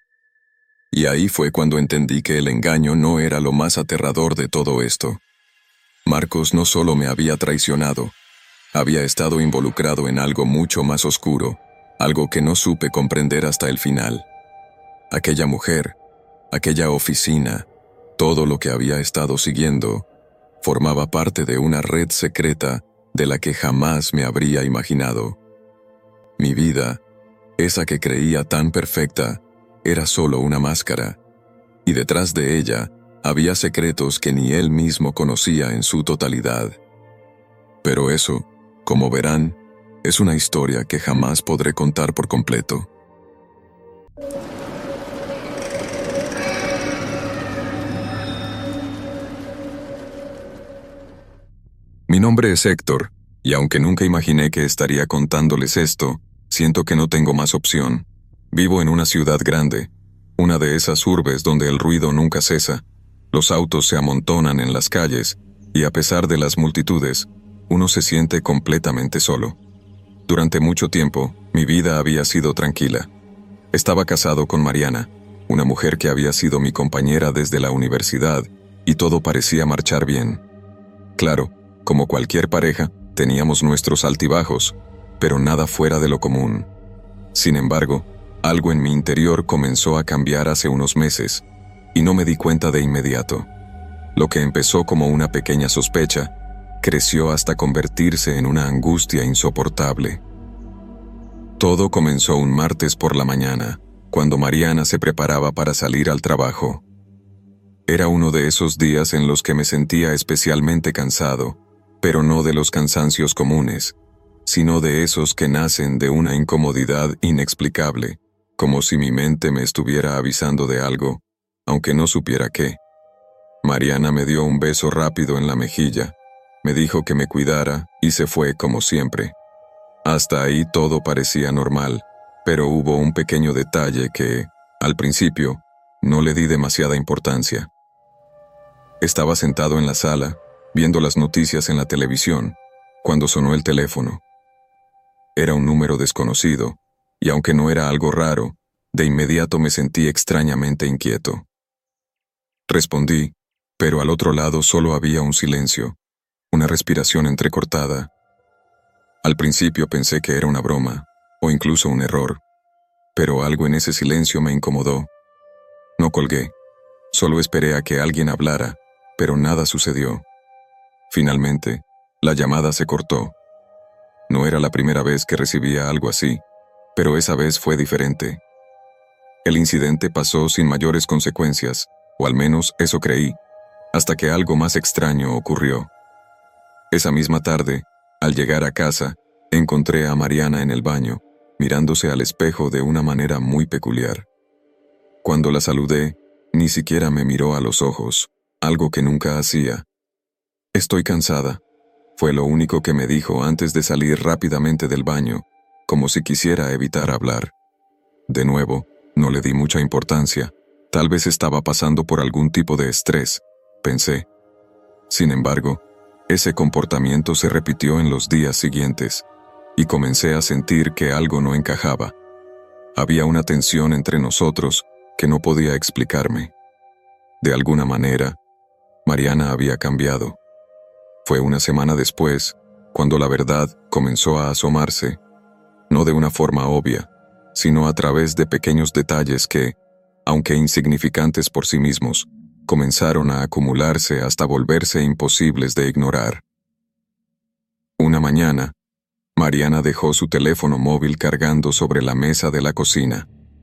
Y ahí fue cuando entendí que el engaño no era lo más aterrador de todo esto. Marcos no solo me había traicionado, había estado involucrado en algo mucho más oscuro, algo que no supe comprender hasta el final. Aquella mujer, aquella oficina, todo lo que había estado siguiendo, formaba parte de una red secreta de la que jamás me habría imaginado. Mi vida, esa que creía tan perfecta, era solo una máscara, y detrás de ella había secretos que ni él mismo conocía en su totalidad. Pero eso, como verán, es una historia que jamás podré contar por completo. Mi nombre es Héctor, y aunque nunca imaginé que estaría contándoles esto, siento que no tengo más opción. Vivo en una ciudad grande, una de esas urbes donde el ruido nunca cesa. Los autos se amontonan en las calles, y a pesar de las multitudes, uno se siente completamente solo. Durante mucho tiempo, mi vida había sido tranquila. Estaba casado con Mariana, una mujer que había sido mi compañera desde la universidad, y todo parecía marchar bien. Claro, como cualquier pareja, teníamos nuestros altibajos, pero nada fuera de lo común. Sin embargo, algo en mi interior comenzó a cambiar hace unos meses, y no me di cuenta de inmediato. Lo que empezó como una pequeña sospecha, creció hasta convertirse en una angustia insoportable. Todo comenzó un martes por la mañana, cuando Mariana se preparaba para salir al trabajo. Era uno de esos días en los que me sentía especialmente cansado, pero no de los cansancios comunes, sino de esos que nacen de una incomodidad inexplicable, como si mi mente me estuviera avisando de algo, aunque no supiera qué. Mariana me dio un beso rápido en la mejilla, me dijo que me cuidara y se fue como siempre. Hasta ahí todo parecía normal, pero hubo un pequeño detalle que, al principio, no le di demasiada importancia. Estaba sentado en la sala, viendo las noticias en la televisión, cuando sonó el teléfono. Era un número desconocido, y aunque no era algo raro, de inmediato me sentí extrañamente inquieto. Respondí, pero al otro lado solo había un silencio, una respiración entrecortada. Al principio pensé que era una broma, o incluso un error, pero algo en ese silencio me incomodó. No colgué, solo esperé a que alguien hablara, pero nada sucedió. Finalmente, la llamada se cortó. No era la primera vez que recibía algo así, pero esa vez fue diferente. El incidente pasó sin mayores consecuencias, o al menos eso creí, hasta que algo más extraño ocurrió. Esa misma tarde, al llegar a casa, encontré a Mariana en el baño, mirándose al espejo de una manera muy peculiar. Cuando la saludé, ni siquiera me miró a los ojos, algo que nunca hacía. «Estoy cansada», fue lo único que me dijo antes de salir rápidamente del baño, como si quisiera evitar hablar. De nuevo, no le di mucha importancia. Tal vez estaba pasando por algún tipo de estrés, pensé. Sin embargo, ese comportamiento se repitió en los días siguientes, y comencé a sentir que algo no encajaba. Había una tensión entre nosotros que no podía explicarme. De alguna manera, Mariana había cambiado. Fue una semana después, cuando la verdad comenzó a asomarse, no de una forma obvia, sino a través de pequeños detalles que, aunque insignificantes por sí mismos, comenzaron a acumularse hasta volverse imposibles de ignorar. Una mañana, Mariana dejó su teléfono móvil cargando sobre la mesa de la cocina.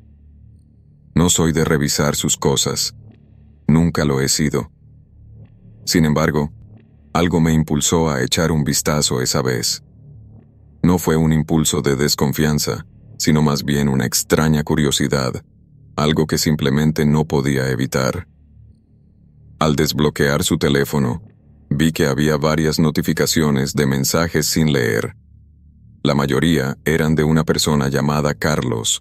No soy de revisar sus cosas. Nunca lo he sido. Sin embargo, algo me impulsó a echar un vistazo esa vez. No fue un impulso de desconfianza, sino más bien una extraña curiosidad, algo que simplemente no podía evitar. Al desbloquear su teléfono, vi que había varias notificaciones de mensajes sin leer. La mayoría eran de una persona llamada Carlos.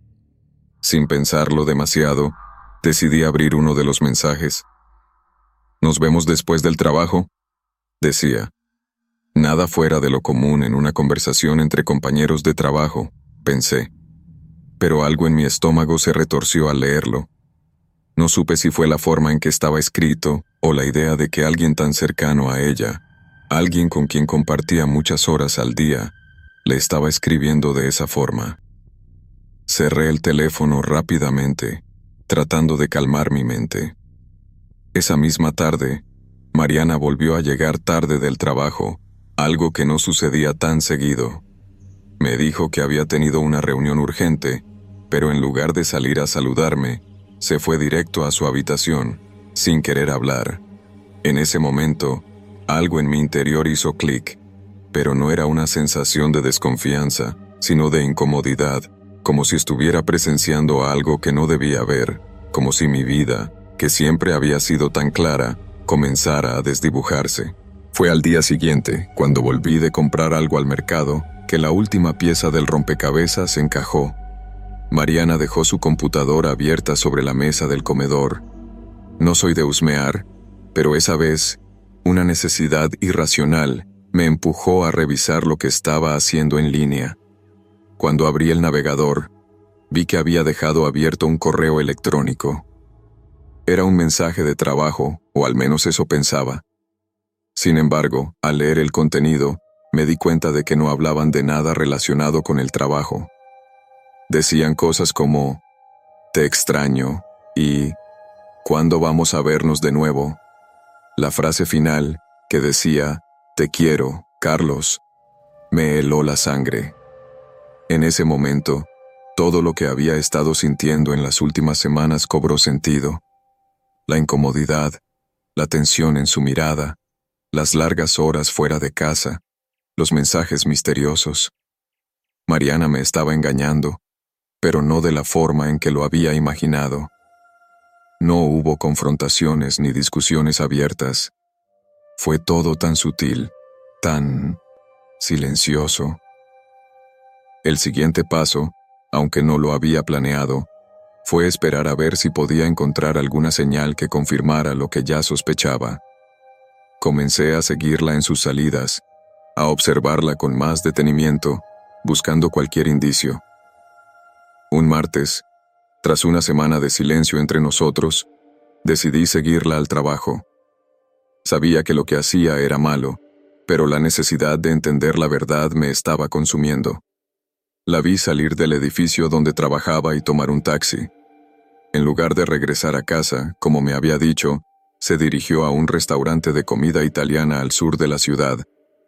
Sin pensarlo demasiado, decidí abrir uno de los mensajes. «Nos vemos después del trabajo», decía. Nada fuera de lo común en una conversación entre compañeros de trabajo, pensé. Pero algo en mi estómago se retorció al leerlo. No supe si fue la forma en que estaba escrito o la idea de que alguien tan cercano a ella, alguien con quien compartía muchas horas al día, le estaba escribiendo de esa forma. Cerré el teléfono rápidamente, tratando de calmar mi mente. Esa misma tarde, Mariana volvió a llegar tarde del trabajo, algo que no sucedía tan seguido. Me dijo que había tenido una reunión urgente, pero en lugar de salir a saludarme, se fue directo a su habitación, sin querer hablar. En ese momento, algo en mi interior hizo clic, pero no era una sensación de desconfianza, sino de incomodidad, como si estuviera presenciando algo que no debía ver, como si mi vida, que siempre había sido tan clara, comenzara a desdibujarse. Fue al día siguiente, cuando volví de comprar algo al mercado, que la última pieza del rompecabezas encajó. Mariana dejó su computadora abierta sobre la mesa del comedor. No soy de husmear, pero esa vez, una necesidad irracional me empujó a revisar lo que estaba haciendo en línea. Cuando abrí el navegador, vi que había dejado abierto un correo electrónico. Era un mensaje de trabajo, o al menos eso pensaba. Sin embargo, al leer el contenido, me di cuenta de que no hablaban de nada relacionado con el trabajo. Decían cosas como, «Te extraño» y «¿Cuándo vamos a vernos de nuevo?». La frase final, que decía, «Te quiero, Carlos», me heló la sangre. En ese momento, todo lo que había estado sintiendo en las últimas semanas cobró sentido. La incomodidad, la tensión en su mirada, las largas horas fuera de casa, los mensajes misteriosos. Mariana me estaba engañando, pero no de la forma en que lo había imaginado. No hubo confrontaciones ni discusiones abiertas. Fue todo tan sutil, tan silencioso. El siguiente paso, aunque no lo había planeado, fue esperar a ver si podía encontrar alguna señal que confirmara lo que ya sospechaba. Comencé a seguirla en sus salidas, a observarla con más detenimiento, buscando cualquier indicio. Un martes, tras una semana de silencio entre nosotros, decidí seguirla al trabajo. Sabía que lo que hacía era malo, pero la necesidad de entender la verdad me estaba consumiendo. La vi salir del edificio donde trabajaba y tomar un taxi. En lugar de regresar a casa, como me había dicho, se dirigió a un restaurante de comida italiana al sur de la ciudad,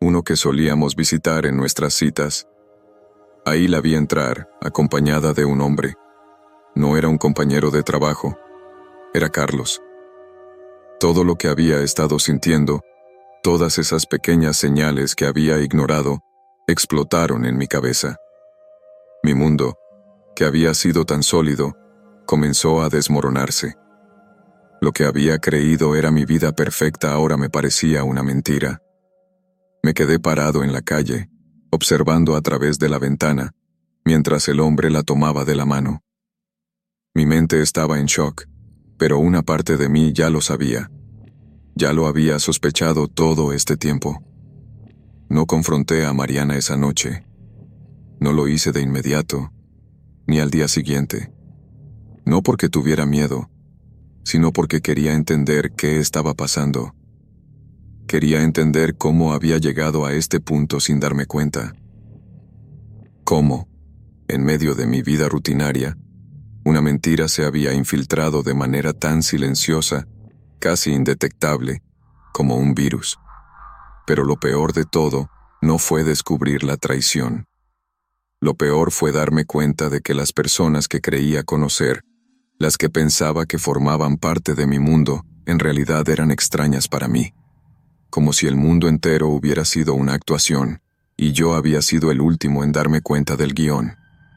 uno que solíamos visitar en nuestras citas. Ahí la vi entrar, acompañada de un hombre. No era un compañero de trabajo, era Carlos. Todo lo que había estado sintiendo, todas esas pequeñas señales que había ignorado, explotaron en mi cabeza. Mi mundo, que había sido tan sólido, comenzó a desmoronarse. Lo que había creído era mi vida perfecta ahora me parecía una mentira. Me quedé parado en la calle, observando a través de la ventana, mientras el hombre la tomaba de la mano. Mi mente estaba en shock, pero una parte de mí ya lo sabía. Ya lo había sospechado todo este tiempo. No confronté a Mariana esa noche. No lo hice de inmediato, ni al día siguiente. No porque tuviera miedo, sino porque quería entender qué estaba pasando. Quería entender cómo había llegado a este punto sin darme cuenta. Cómo, en medio de mi vida rutinaria, una mentira se había infiltrado de manera tan silenciosa, casi indetectable, como un virus. Pero lo peor de todo no fue descubrir la traición. Lo peor fue darme cuenta de que las personas que creía conocer, las que pensaba que formaban parte de mi mundo, en realidad eran extrañas para mí. Como si el mundo entero hubiera sido una actuación, y yo había sido el último en darme cuenta del guión.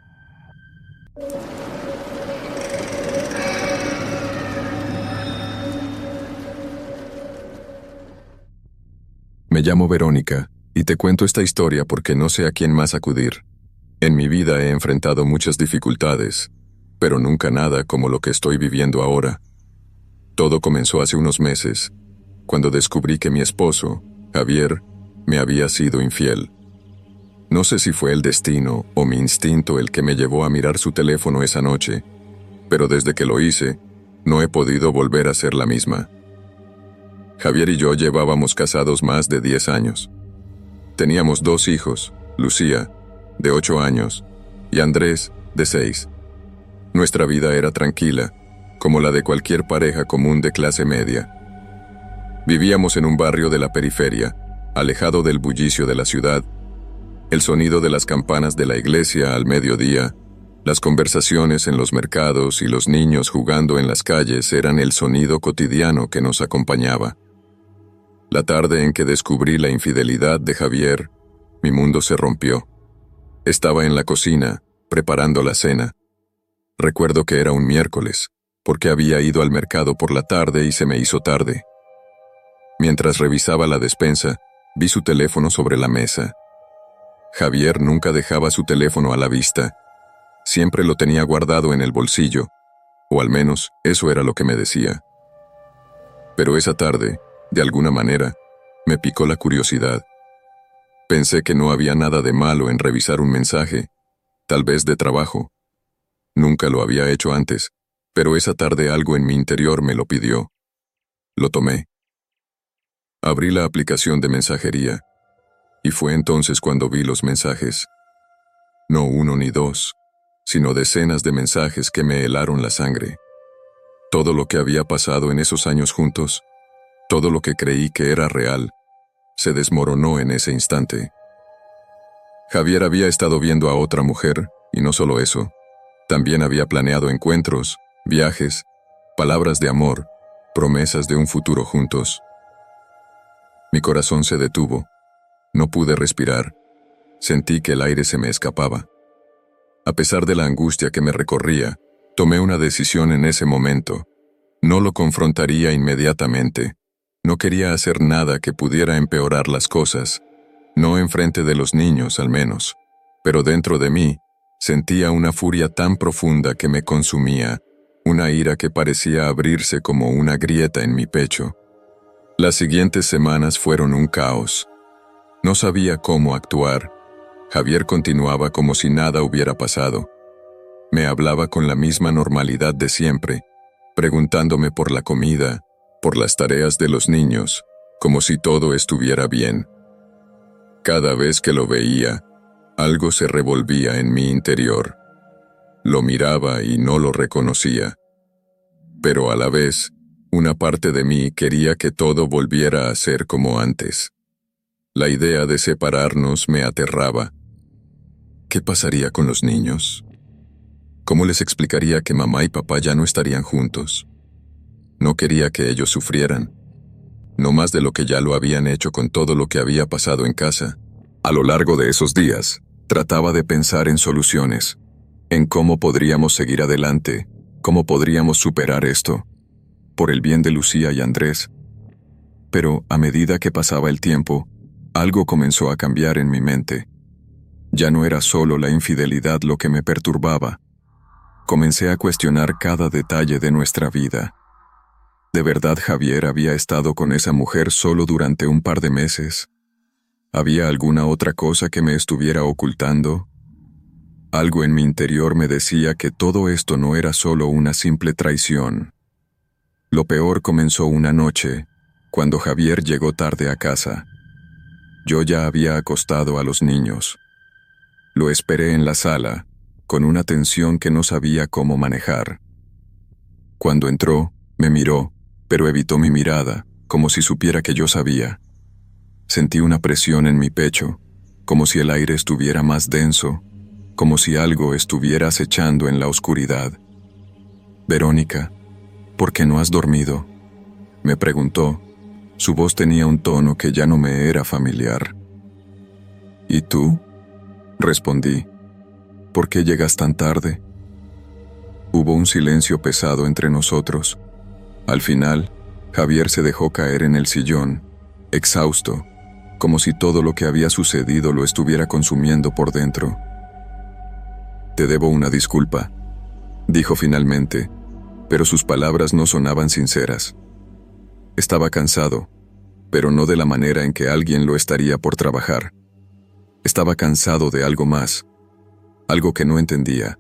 Me llamo Verónica, y te cuento esta historia porque no sé a quién más acudir. En mi vida he enfrentado muchas dificultades, pero nunca nada como lo que estoy viviendo ahora. Todo comenzó hace unos meses, cuando descubrí que mi esposo, Javier, me había sido infiel. No sé si fue el destino o mi instinto el que me llevó a mirar su teléfono esa noche, pero desde que lo hice, no he podido volver a ser la misma. Javier y yo llevábamos casados más de 10 años. Teníamos 2 hijos, Lucía, de 8 años, y Andrés, de 6. Nuestra vida era tranquila, como la de cualquier pareja común de clase media. Vivíamos en un barrio de la periferia, alejado del bullicio de la ciudad. El sonido de las campanas de la iglesia al mediodía, las conversaciones en los mercados y los niños jugando en las calles eran el sonido cotidiano que nos acompañaba. La tarde en que descubrí la infidelidad de Javier, mi mundo se rompió. Estaba en la cocina, preparando la cena. Recuerdo que era un miércoles, porque había ido al mercado por la tarde y se me hizo tarde. Mientras revisaba la despensa, vi su teléfono sobre la mesa. Javier nunca dejaba su teléfono a la vista. Siempre lo tenía guardado en el bolsillo, o al menos eso era lo que me decía. Pero esa tarde, de alguna manera, me picó la curiosidad. Pensé que no había nada de malo en revisar un mensaje, tal vez de trabajo. Nunca lo había hecho antes, pero esa tarde algo en mi interior me lo pidió. Lo tomé. Abrí la aplicación de mensajería, y fue entonces cuando vi los mensajes. No 1 ni 2, sino decenas de mensajes que me helaron la sangre. Todo lo que había pasado en esos años juntos, todo lo que creí que era real, se desmoronó en ese instante. Javier había estado viendo a otra mujer, y no solo eso, también había planeado encuentros, viajes, palabras de amor, promesas de un futuro juntos. Mi corazón se detuvo. No pude respirar. Sentí que el aire se me escapaba. A pesar de la angustia que me recorría, tomé una decisión en ese momento. No lo confrontaría inmediatamente. No quería hacer nada que pudiera empeorar las cosas. No enfrente de los niños, al menos. Pero dentro de mí, sentía una furia tan profunda que me consumía, una ira que parecía abrirse como una grieta en mi pecho. Las siguientes semanas fueron un caos. No sabía cómo actuar. Javier continuaba como si nada hubiera pasado. Me hablaba con la misma normalidad de siempre, preguntándome por la comida, por las tareas de los niños, como si todo estuviera bien. Cada vez que lo veía, algo se revolvía en mi interior. Lo miraba y no lo reconocía. Pero a la vez, una parte de mí quería que todo volviera a ser como antes. La idea de separarnos me aterraba. ¿Qué pasaría con los niños? ¿Cómo les explicaría que mamá y papá ya no estarían juntos? No quería que ellos sufrieran, no más de lo que ya lo habían hecho con todo lo que había pasado en casa. A lo largo de esos días, trataba de pensar en soluciones, en cómo podríamos seguir adelante, cómo podríamos superar esto, por el bien de Lucía y Andrés. Pero a medida que pasaba el tiempo, algo comenzó a cambiar en mi mente. Ya no era solo la infidelidad lo que me perturbaba. Comencé a cuestionar cada detalle de nuestra vida. ¿De verdad Javier había estado con esa mujer solo durante un par de meses? ¿Había alguna otra cosa que me estuviera ocultando? Algo en mi interior me decía que todo esto no era solo una simple traición. Lo peor comenzó una noche, cuando Javier llegó tarde a casa. Yo ya había acostado a los niños. Lo esperé en la sala, con una tensión que no sabía cómo manejar. Cuando entró, me miró, pero evitó mi mirada, como si supiera que yo sabía. Sentí una presión en mi pecho, como si el aire estuviera más denso, como si algo estuviera acechando en la oscuridad. «Verónica, ¿por qué no has dormido?», me preguntó. Su voz tenía un tono que ya no me era familiar. «¿Y tú?», respondí. «¿Por qué llegas tan tarde?». Hubo un silencio pesado entre nosotros. Al final, Javier se dejó caer en el sillón, exhausto, como si todo lo que había sucedido lo estuviera consumiendo por dentro. «Te debo una disculpa», dijo finalmente, pero sus palabras no sonaban sinceras. Estaba cansado, pero no de la manera en que alguien lo estaría por trabajar. Estaba cansado de algo más, algo que no entendía.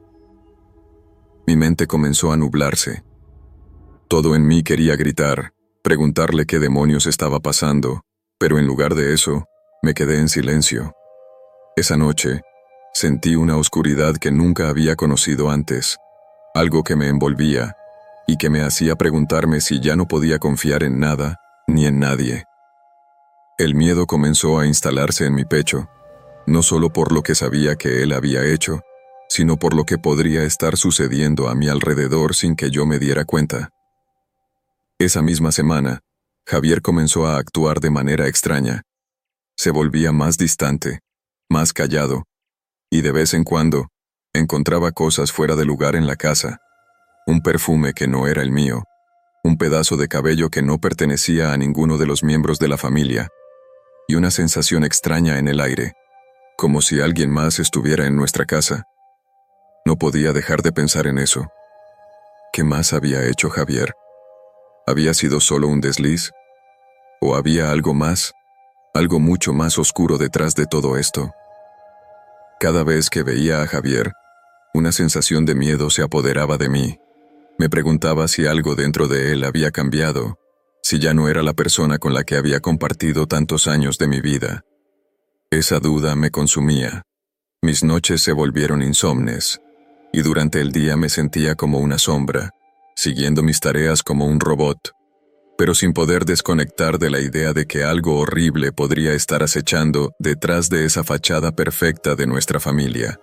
Mi mente comenzó a nublarse. Todo en mí quería gritar, preguntarle qué demonios estaba pasando, pero en lugar de eso, me quedé en silencio. Esa noche, sentí una oscuridad que nunca había conocido antes, algo que me envolvía y que me hacía preguntarme si ya no podía confiar en nada ni en nadie. El miedo comenzó a instalarse en mi pecho, no solo por lo que sabía que él había hecho, sino por lo que podría estar sucediendo a mi alrededor sin que yo me diera cuenta. Esa misma semana, Javier comenzó a actuar de manera extraña. Se volvía más distante, más callado, y de vez en cuando, encontraba cosas fuera de lugar en la casa. Un perfume que no era el mío, un pedazo de cabello que no pertenecía a ninguno de los miembros de la familia, y una sensación extraña en el aire, como si alguien más estuviera en nuestra casa. No podía dejar de pensar en eso. ¿Qué más había hecho Javier? ¿Había sido solo un desliz? ¿O había algo más, algo mucho más oscuro detrás de todo esto? Cada vez que veía a Javier, una sensación de miedo se apoderaba de mí. Me preguntaba si algo dentro de él había cambiado, si ya no era la persona con la que había compartido tantos años de mi vida. Esa duda me consumía. Mis noches se volvieron insomnes, y durante el día me sentía como una sombra, siguiendo mis tareas como un robot, pero sin poder desconectar de la idea de que algo horrible podría estar acechando detrás de esa fachada perfecta de nuestra familia.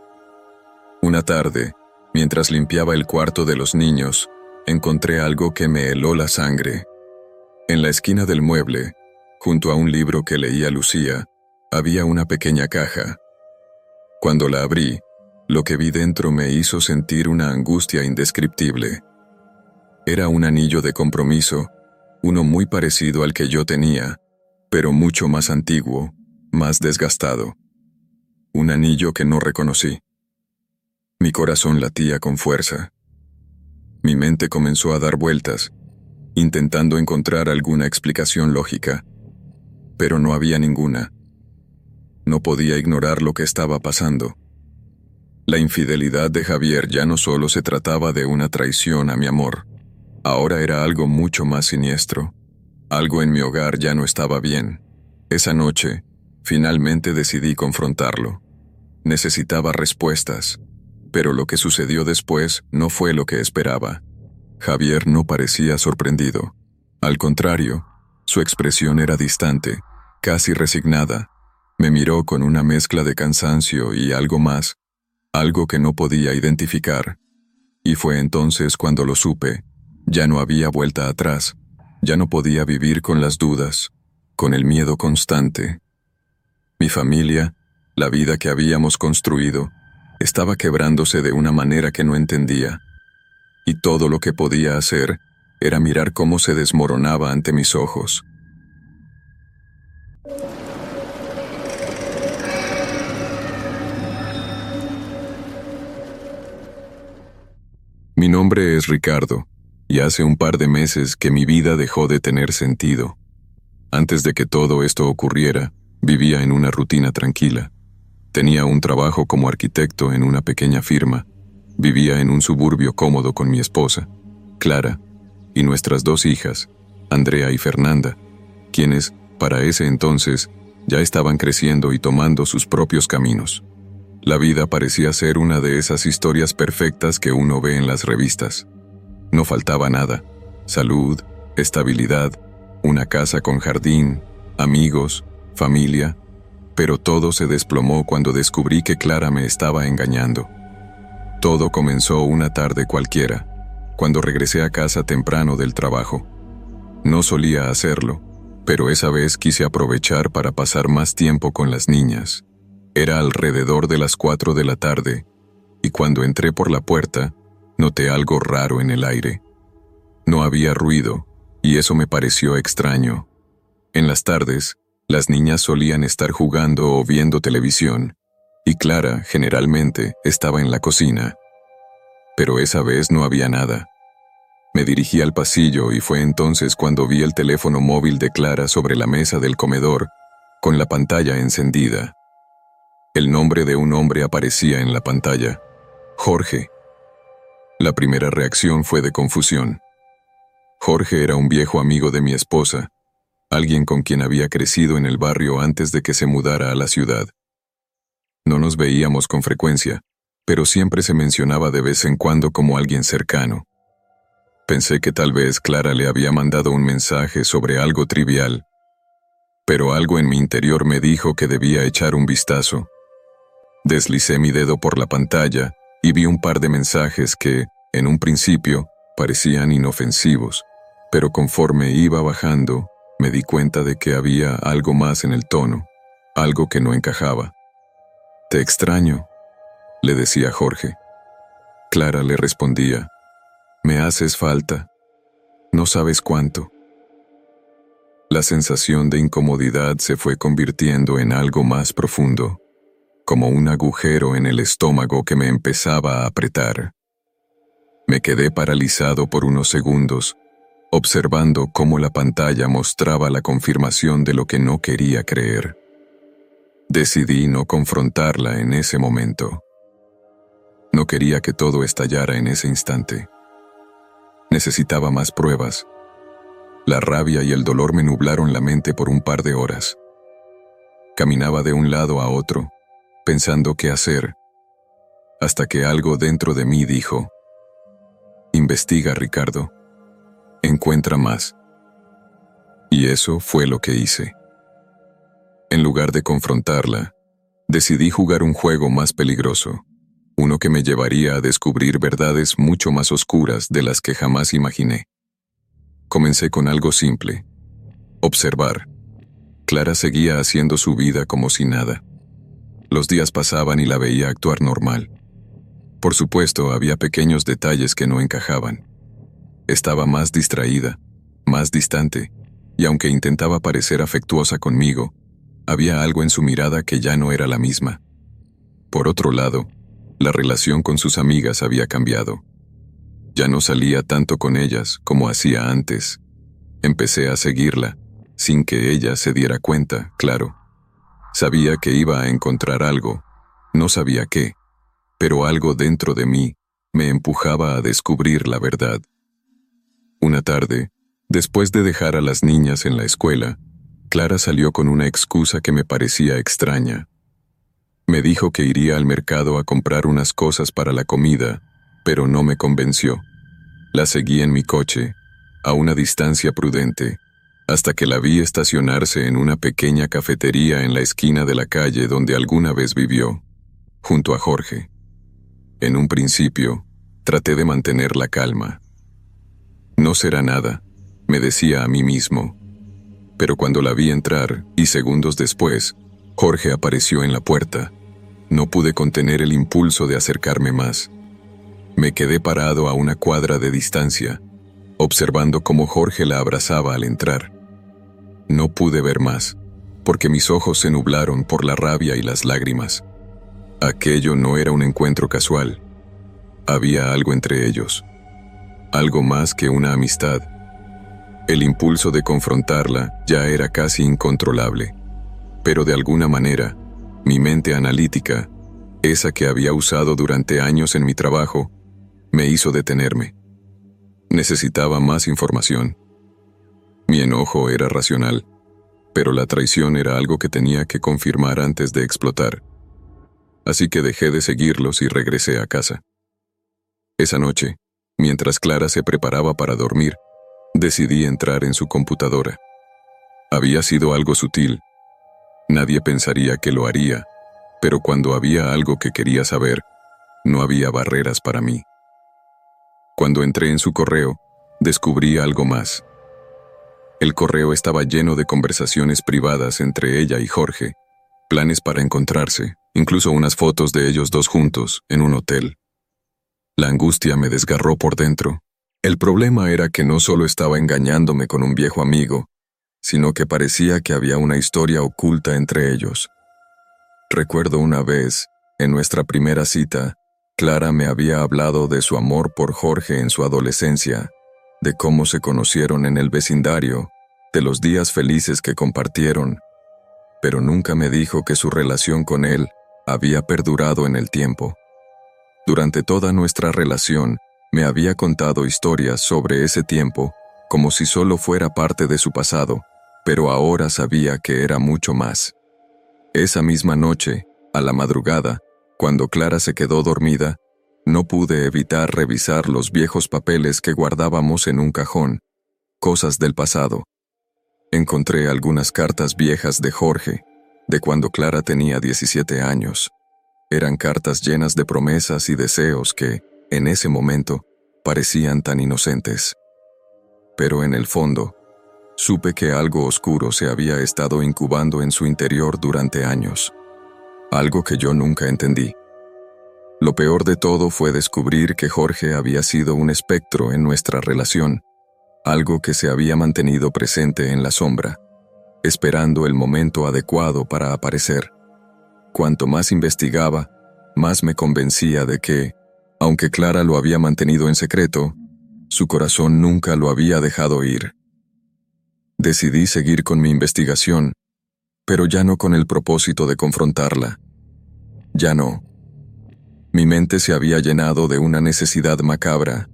Una tarde, mientras limpiaba el cuarto de los niños, encontré algo que me heló la sangre. En la esquina del mueble, junto a un libro que leía Lucía, había una pequeña caja. Cuando la abrí, lo que vi dentro me hizo sentir una angustia indescriptible. Era un anillo de compromiso, uno muy parecido al que yo tenía, pero mucho más antiguo, más desgastado. Un anillo que no reconocí. Mi corazón latía con fuerza. Mi mente comenzó a dar vueltas, intentando encontrar alguna explicación lógica, pero no había ninguna. No podía ignorar lo que estaba pasando. La infidelidad de Javier ya no solo se trataba de una traición a mi amor. Ahora era algo mucho más siniestro. Algo en mi hogar ya no estaba bien. Esa noche, finalmente decidí confrontarlo. Necesitaba respuestas, pero lo que sucedió después no fue lo que esperaba. Javier no parecía sorprendido. Al contrario, su expresión era distante, casi resignada. Me miró con una mezcla de cansancio y algo más, algo que no podía identificar. Y fue entonces cuando lo supe. Ya no había vuelta atrás. Ya no podía vivir con las dudas, con el miedo constante. Mi familia, la vida que habíamos construido, estaba quebrándose de una manera que no entendía. Y todo lo que podía hacer era mirar cómo se desmoronaba ante mis ojos. Mi nombre es Ricardo, y hace un par de meses que mi vida dejó de tener sentido. Antes de que todo esto ocurriera, vivía en una rutina tranquila. Tenía un trabajo como arquitecto en una pequeña firma. Vivía en un suburbio cómodo con mi esposa, Clara, y nuestras 2 hijas, Andrea y Fernanda, quienes, para ese entonces, ya estaban creciendo y tomando sus propios caminos. La vida parecía ser una de esas historias perfectas que uno ve en las revistas. No faltaba nada: salud, estabilidad, una casa con jardín, amigos, familia, pero todo se desplomó cuando descubrí que Clara me estaba engañando. Todo comenzó una tarde cualquiera, cuando regresé a casa temprano del trabajo. No solía hacerlo, pero esa vez quise aprovechar para pasar más tiempo con las niñas. Era alrededor de las 4 de la tarde, y cuando entré por la puerta, noté algo raro en el aire. No había ruido, y eso me pareció extraño. En las tardes, las niñas solían estar jugando o viendo televisión, y Clara, generalmente, estaba en la cocina. Pero esa vez no había nada. Me dirigí al pasillo y fue entonces cuando vi el teléfono móvil de Clara sobre la mesa del comedor, con la pantalla encendida. El nombre de un hombre aparecía en la pantalla: Jorge. La primera reacción fue de confusión. Jorge era un viejo amigo de mi esposa, alguien con quien había crecido en el barrio antes de que se mudara a la ciudad. No nos veíamos con frecuencia, pero siempre se mencionaba de vez en cuando como alguien cercano. Pensé que tal vez Clara le había mandado un mensaje sobre algo trivial, pero algo en mi interior me dijo que debía echar un vistazo. Deslicé mi dedo por la pantalla y vi un par de mensajes que, en un principio, parecían inofensivos, pero conforme iba bajando, me di cuenta de que había algo más en el tono, algo que no encajaba. «Te extraño», le decía Jorge. Clara le respondía: «Me haces falta. No sabes cuánto». La sensación de incomodidad se fue convirtiendo en algo más profundo, como un agujero en el estómago que me empezaba a apretar. Me quedé paralizado por unos segundos, observando cómo la pantalla mostraba la confirmación de lo que no quería creer. Decidí no confrontarla en ese momento. No quería que todo estallara en ese instante. Necesitaba más pruebas. La rabia y el dolor me nublaron la mente por un par de horas. Caminaba de un lado a otro, pensando qué hacer, hasta que algo dentro de mí dijo: «Investiga, Ricardo. Encuentra más». Y eso fue lo que hice. En lugar de confrontarla, decidí jugar un juego más peligroso, uno que me llevaría a descubrir verdades mucho más oscuras de las que jamás imaginé. Comencé con algo simple: observar. Clara seguía haciendo su vida como si nada. Los días pasaban y la veía actuar normal. Por supuesto, había pequeños detalles que no encajaban. Estaba más distraída, más distante, y aunque intentaba parecer afectuosa conmigo, había algo en su mirada que ya no era la misma. Por otro lado, la relación con sus amigas había cambiado. Ya no salía tanto con ellas como hacía antes. Empecé a seguirla, sin que ella se diera cuenta, claro. Sabía que iba a encontrar algo, no sabía qué, pero algo dentro de mí me empujaba a descubrir la verdad. Una tarde, después de dejar a las niñas en la escuela, Clara salió con una excusa que me parecía extraña. Me dijo que iría al mercado a comprar unas cosas para la comida, pero no me convenció. La seguí en mi coche, a una distancia prudente, hasta que la vi estacionarse en una pequeña cafetería en la esquina de la calle donde alguna vez vivió, junto a Jorge. En un principio, traté de mantener la calma. No será nada, me decía a mí mismo. Pero cuando la vi entrar, y segundos después, Jorge apareció en la puerta, no pude contener el impulso de acercarme más. Me quedé parado a una cuadra de distancia, observando cómo Jorge la abrazaba al entrar. No pude ver más, porque mis ojos se nublaron por la rabia y las lágrimas. Aquello no era un encuentro casual. Había algo entre ellos. Algo más que una amistad. El impulso de confrontarla ya era casi incontrolable. Pero de alguna manera, mi mente analítica, esa que había usado durante años en mi trabajo, me hizo detenerme. Necesitaba más información. Mi enojo era racional, pero la traición era algo que tenía que confirmar antes de explotar. Así que dejé de seguirlos y regresé a casa. Esa noche, mientras Clara se preparaba para dormir, decidí entrar en su computadora. Había sido algo sutil. Nadie pensaría que lo haría, pero cuando había algo que quería saber, no había barreras para mí. Cuando entré en su correo, descubrí algo más. El correo estaba lleno de conversaciones privadas entre ella y Jorge, planes para encontrarse, incluso unas fotos de ellos dos juntos en un hotel. La angustia me desgarró por dentro. El problema era que no solo estaba engañándome con un viejo amigo, sino que parecía que había una historia oculta entre ellos. Recuerdo una vez, en nuestra primera cita, Clara me había hablado de su amor por Jorge en su adolescencia, de cómo se conocieron en el vecindario, de los días felices que compartieron, pero nunca me dijo que su relación con él había perdurado en el tiempo. Durante toda nuestra relación, me había contado historias sobre ese tiempo, como si solo fuera parte de su pasado, pero ahora sabía que era mucho más. Esa misma noche, a la madrugada, cuando Clara se quedó dormida, no pude evitar revisar los viejos papeles que guardábamos en un cajón, cosas del pasado. Encontré algunas cartas viejas de Jorge, de cuando Clara tenía 17 años. Eran cartas llenas de promesas y deseos que, en ese momento, parecían tan inocentes. Pero en el fondo, supe que algo oscuro se había estado incubando en su interior durante años. Algo que yo nunca entendí. Lo peor de todo fue descubrir que Jorge había sido un espectro en nuestra relación, algo que se había mantenido presente en la sombra, esperando el momento adecuado para aparecer. Cuanto más investigaba, más me convencía de que, aunque Clara lo había mantenido en secreto, su corazón nunca lo había dejado ir. Decidí seguir con mi investigación, pero ya no con el propósito de confrontarla. Ya no. Mi mente se había llenado de una necesidad macabra: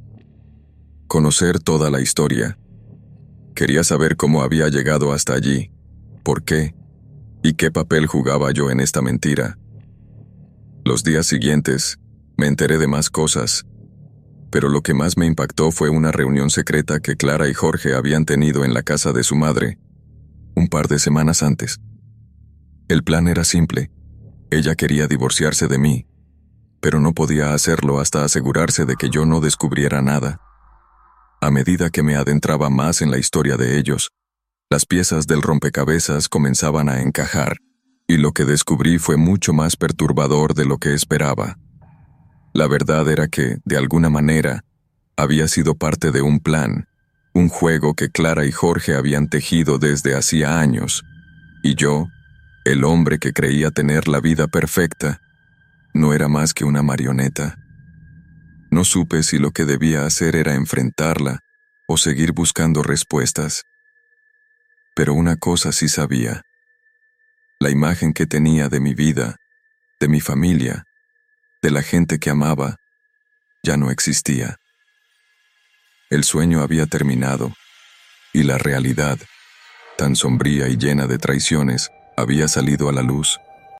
conocer toda la historia. Quería saber cómo había llegado hasta allí, por qué, y qué papel jugaba yo en esta mentira. Los días siguientes, me enteré de más cosas, pero lo que más me impactó fue una reunión secreta que Clara y Jorge habían tenido en la casa de su madre, un par de semanas antes. El plan era simple. Ella quería divorciarse de mí, pero no podía hacerlo hasta asegurarse de que yo no descubriera nada. A medida que me adentraba más en la historia de ellos, las piezas del rompecabezas comenzaban a encajar, y lo que descubrí fue mucho más perturbador de lo que esperaba. La verdad era que, de alguna manera, había sido parte de un plan, un juego que Clara y Jorge habían tejido desde hacía años, y yo, el hombre que creía tener la vida perfecta, no era más que una marioneta. No supe si lo que debía hacer era enfrentarla o seguir buscando respuestas. Pero una cosa sí sabía: la imagen que tenía de mi vida, de mi familia, de la gente que amaba, ya no existía. El sueño había terminado, y la realidad, tan sombría y llena de traiciones, había salido a la luz.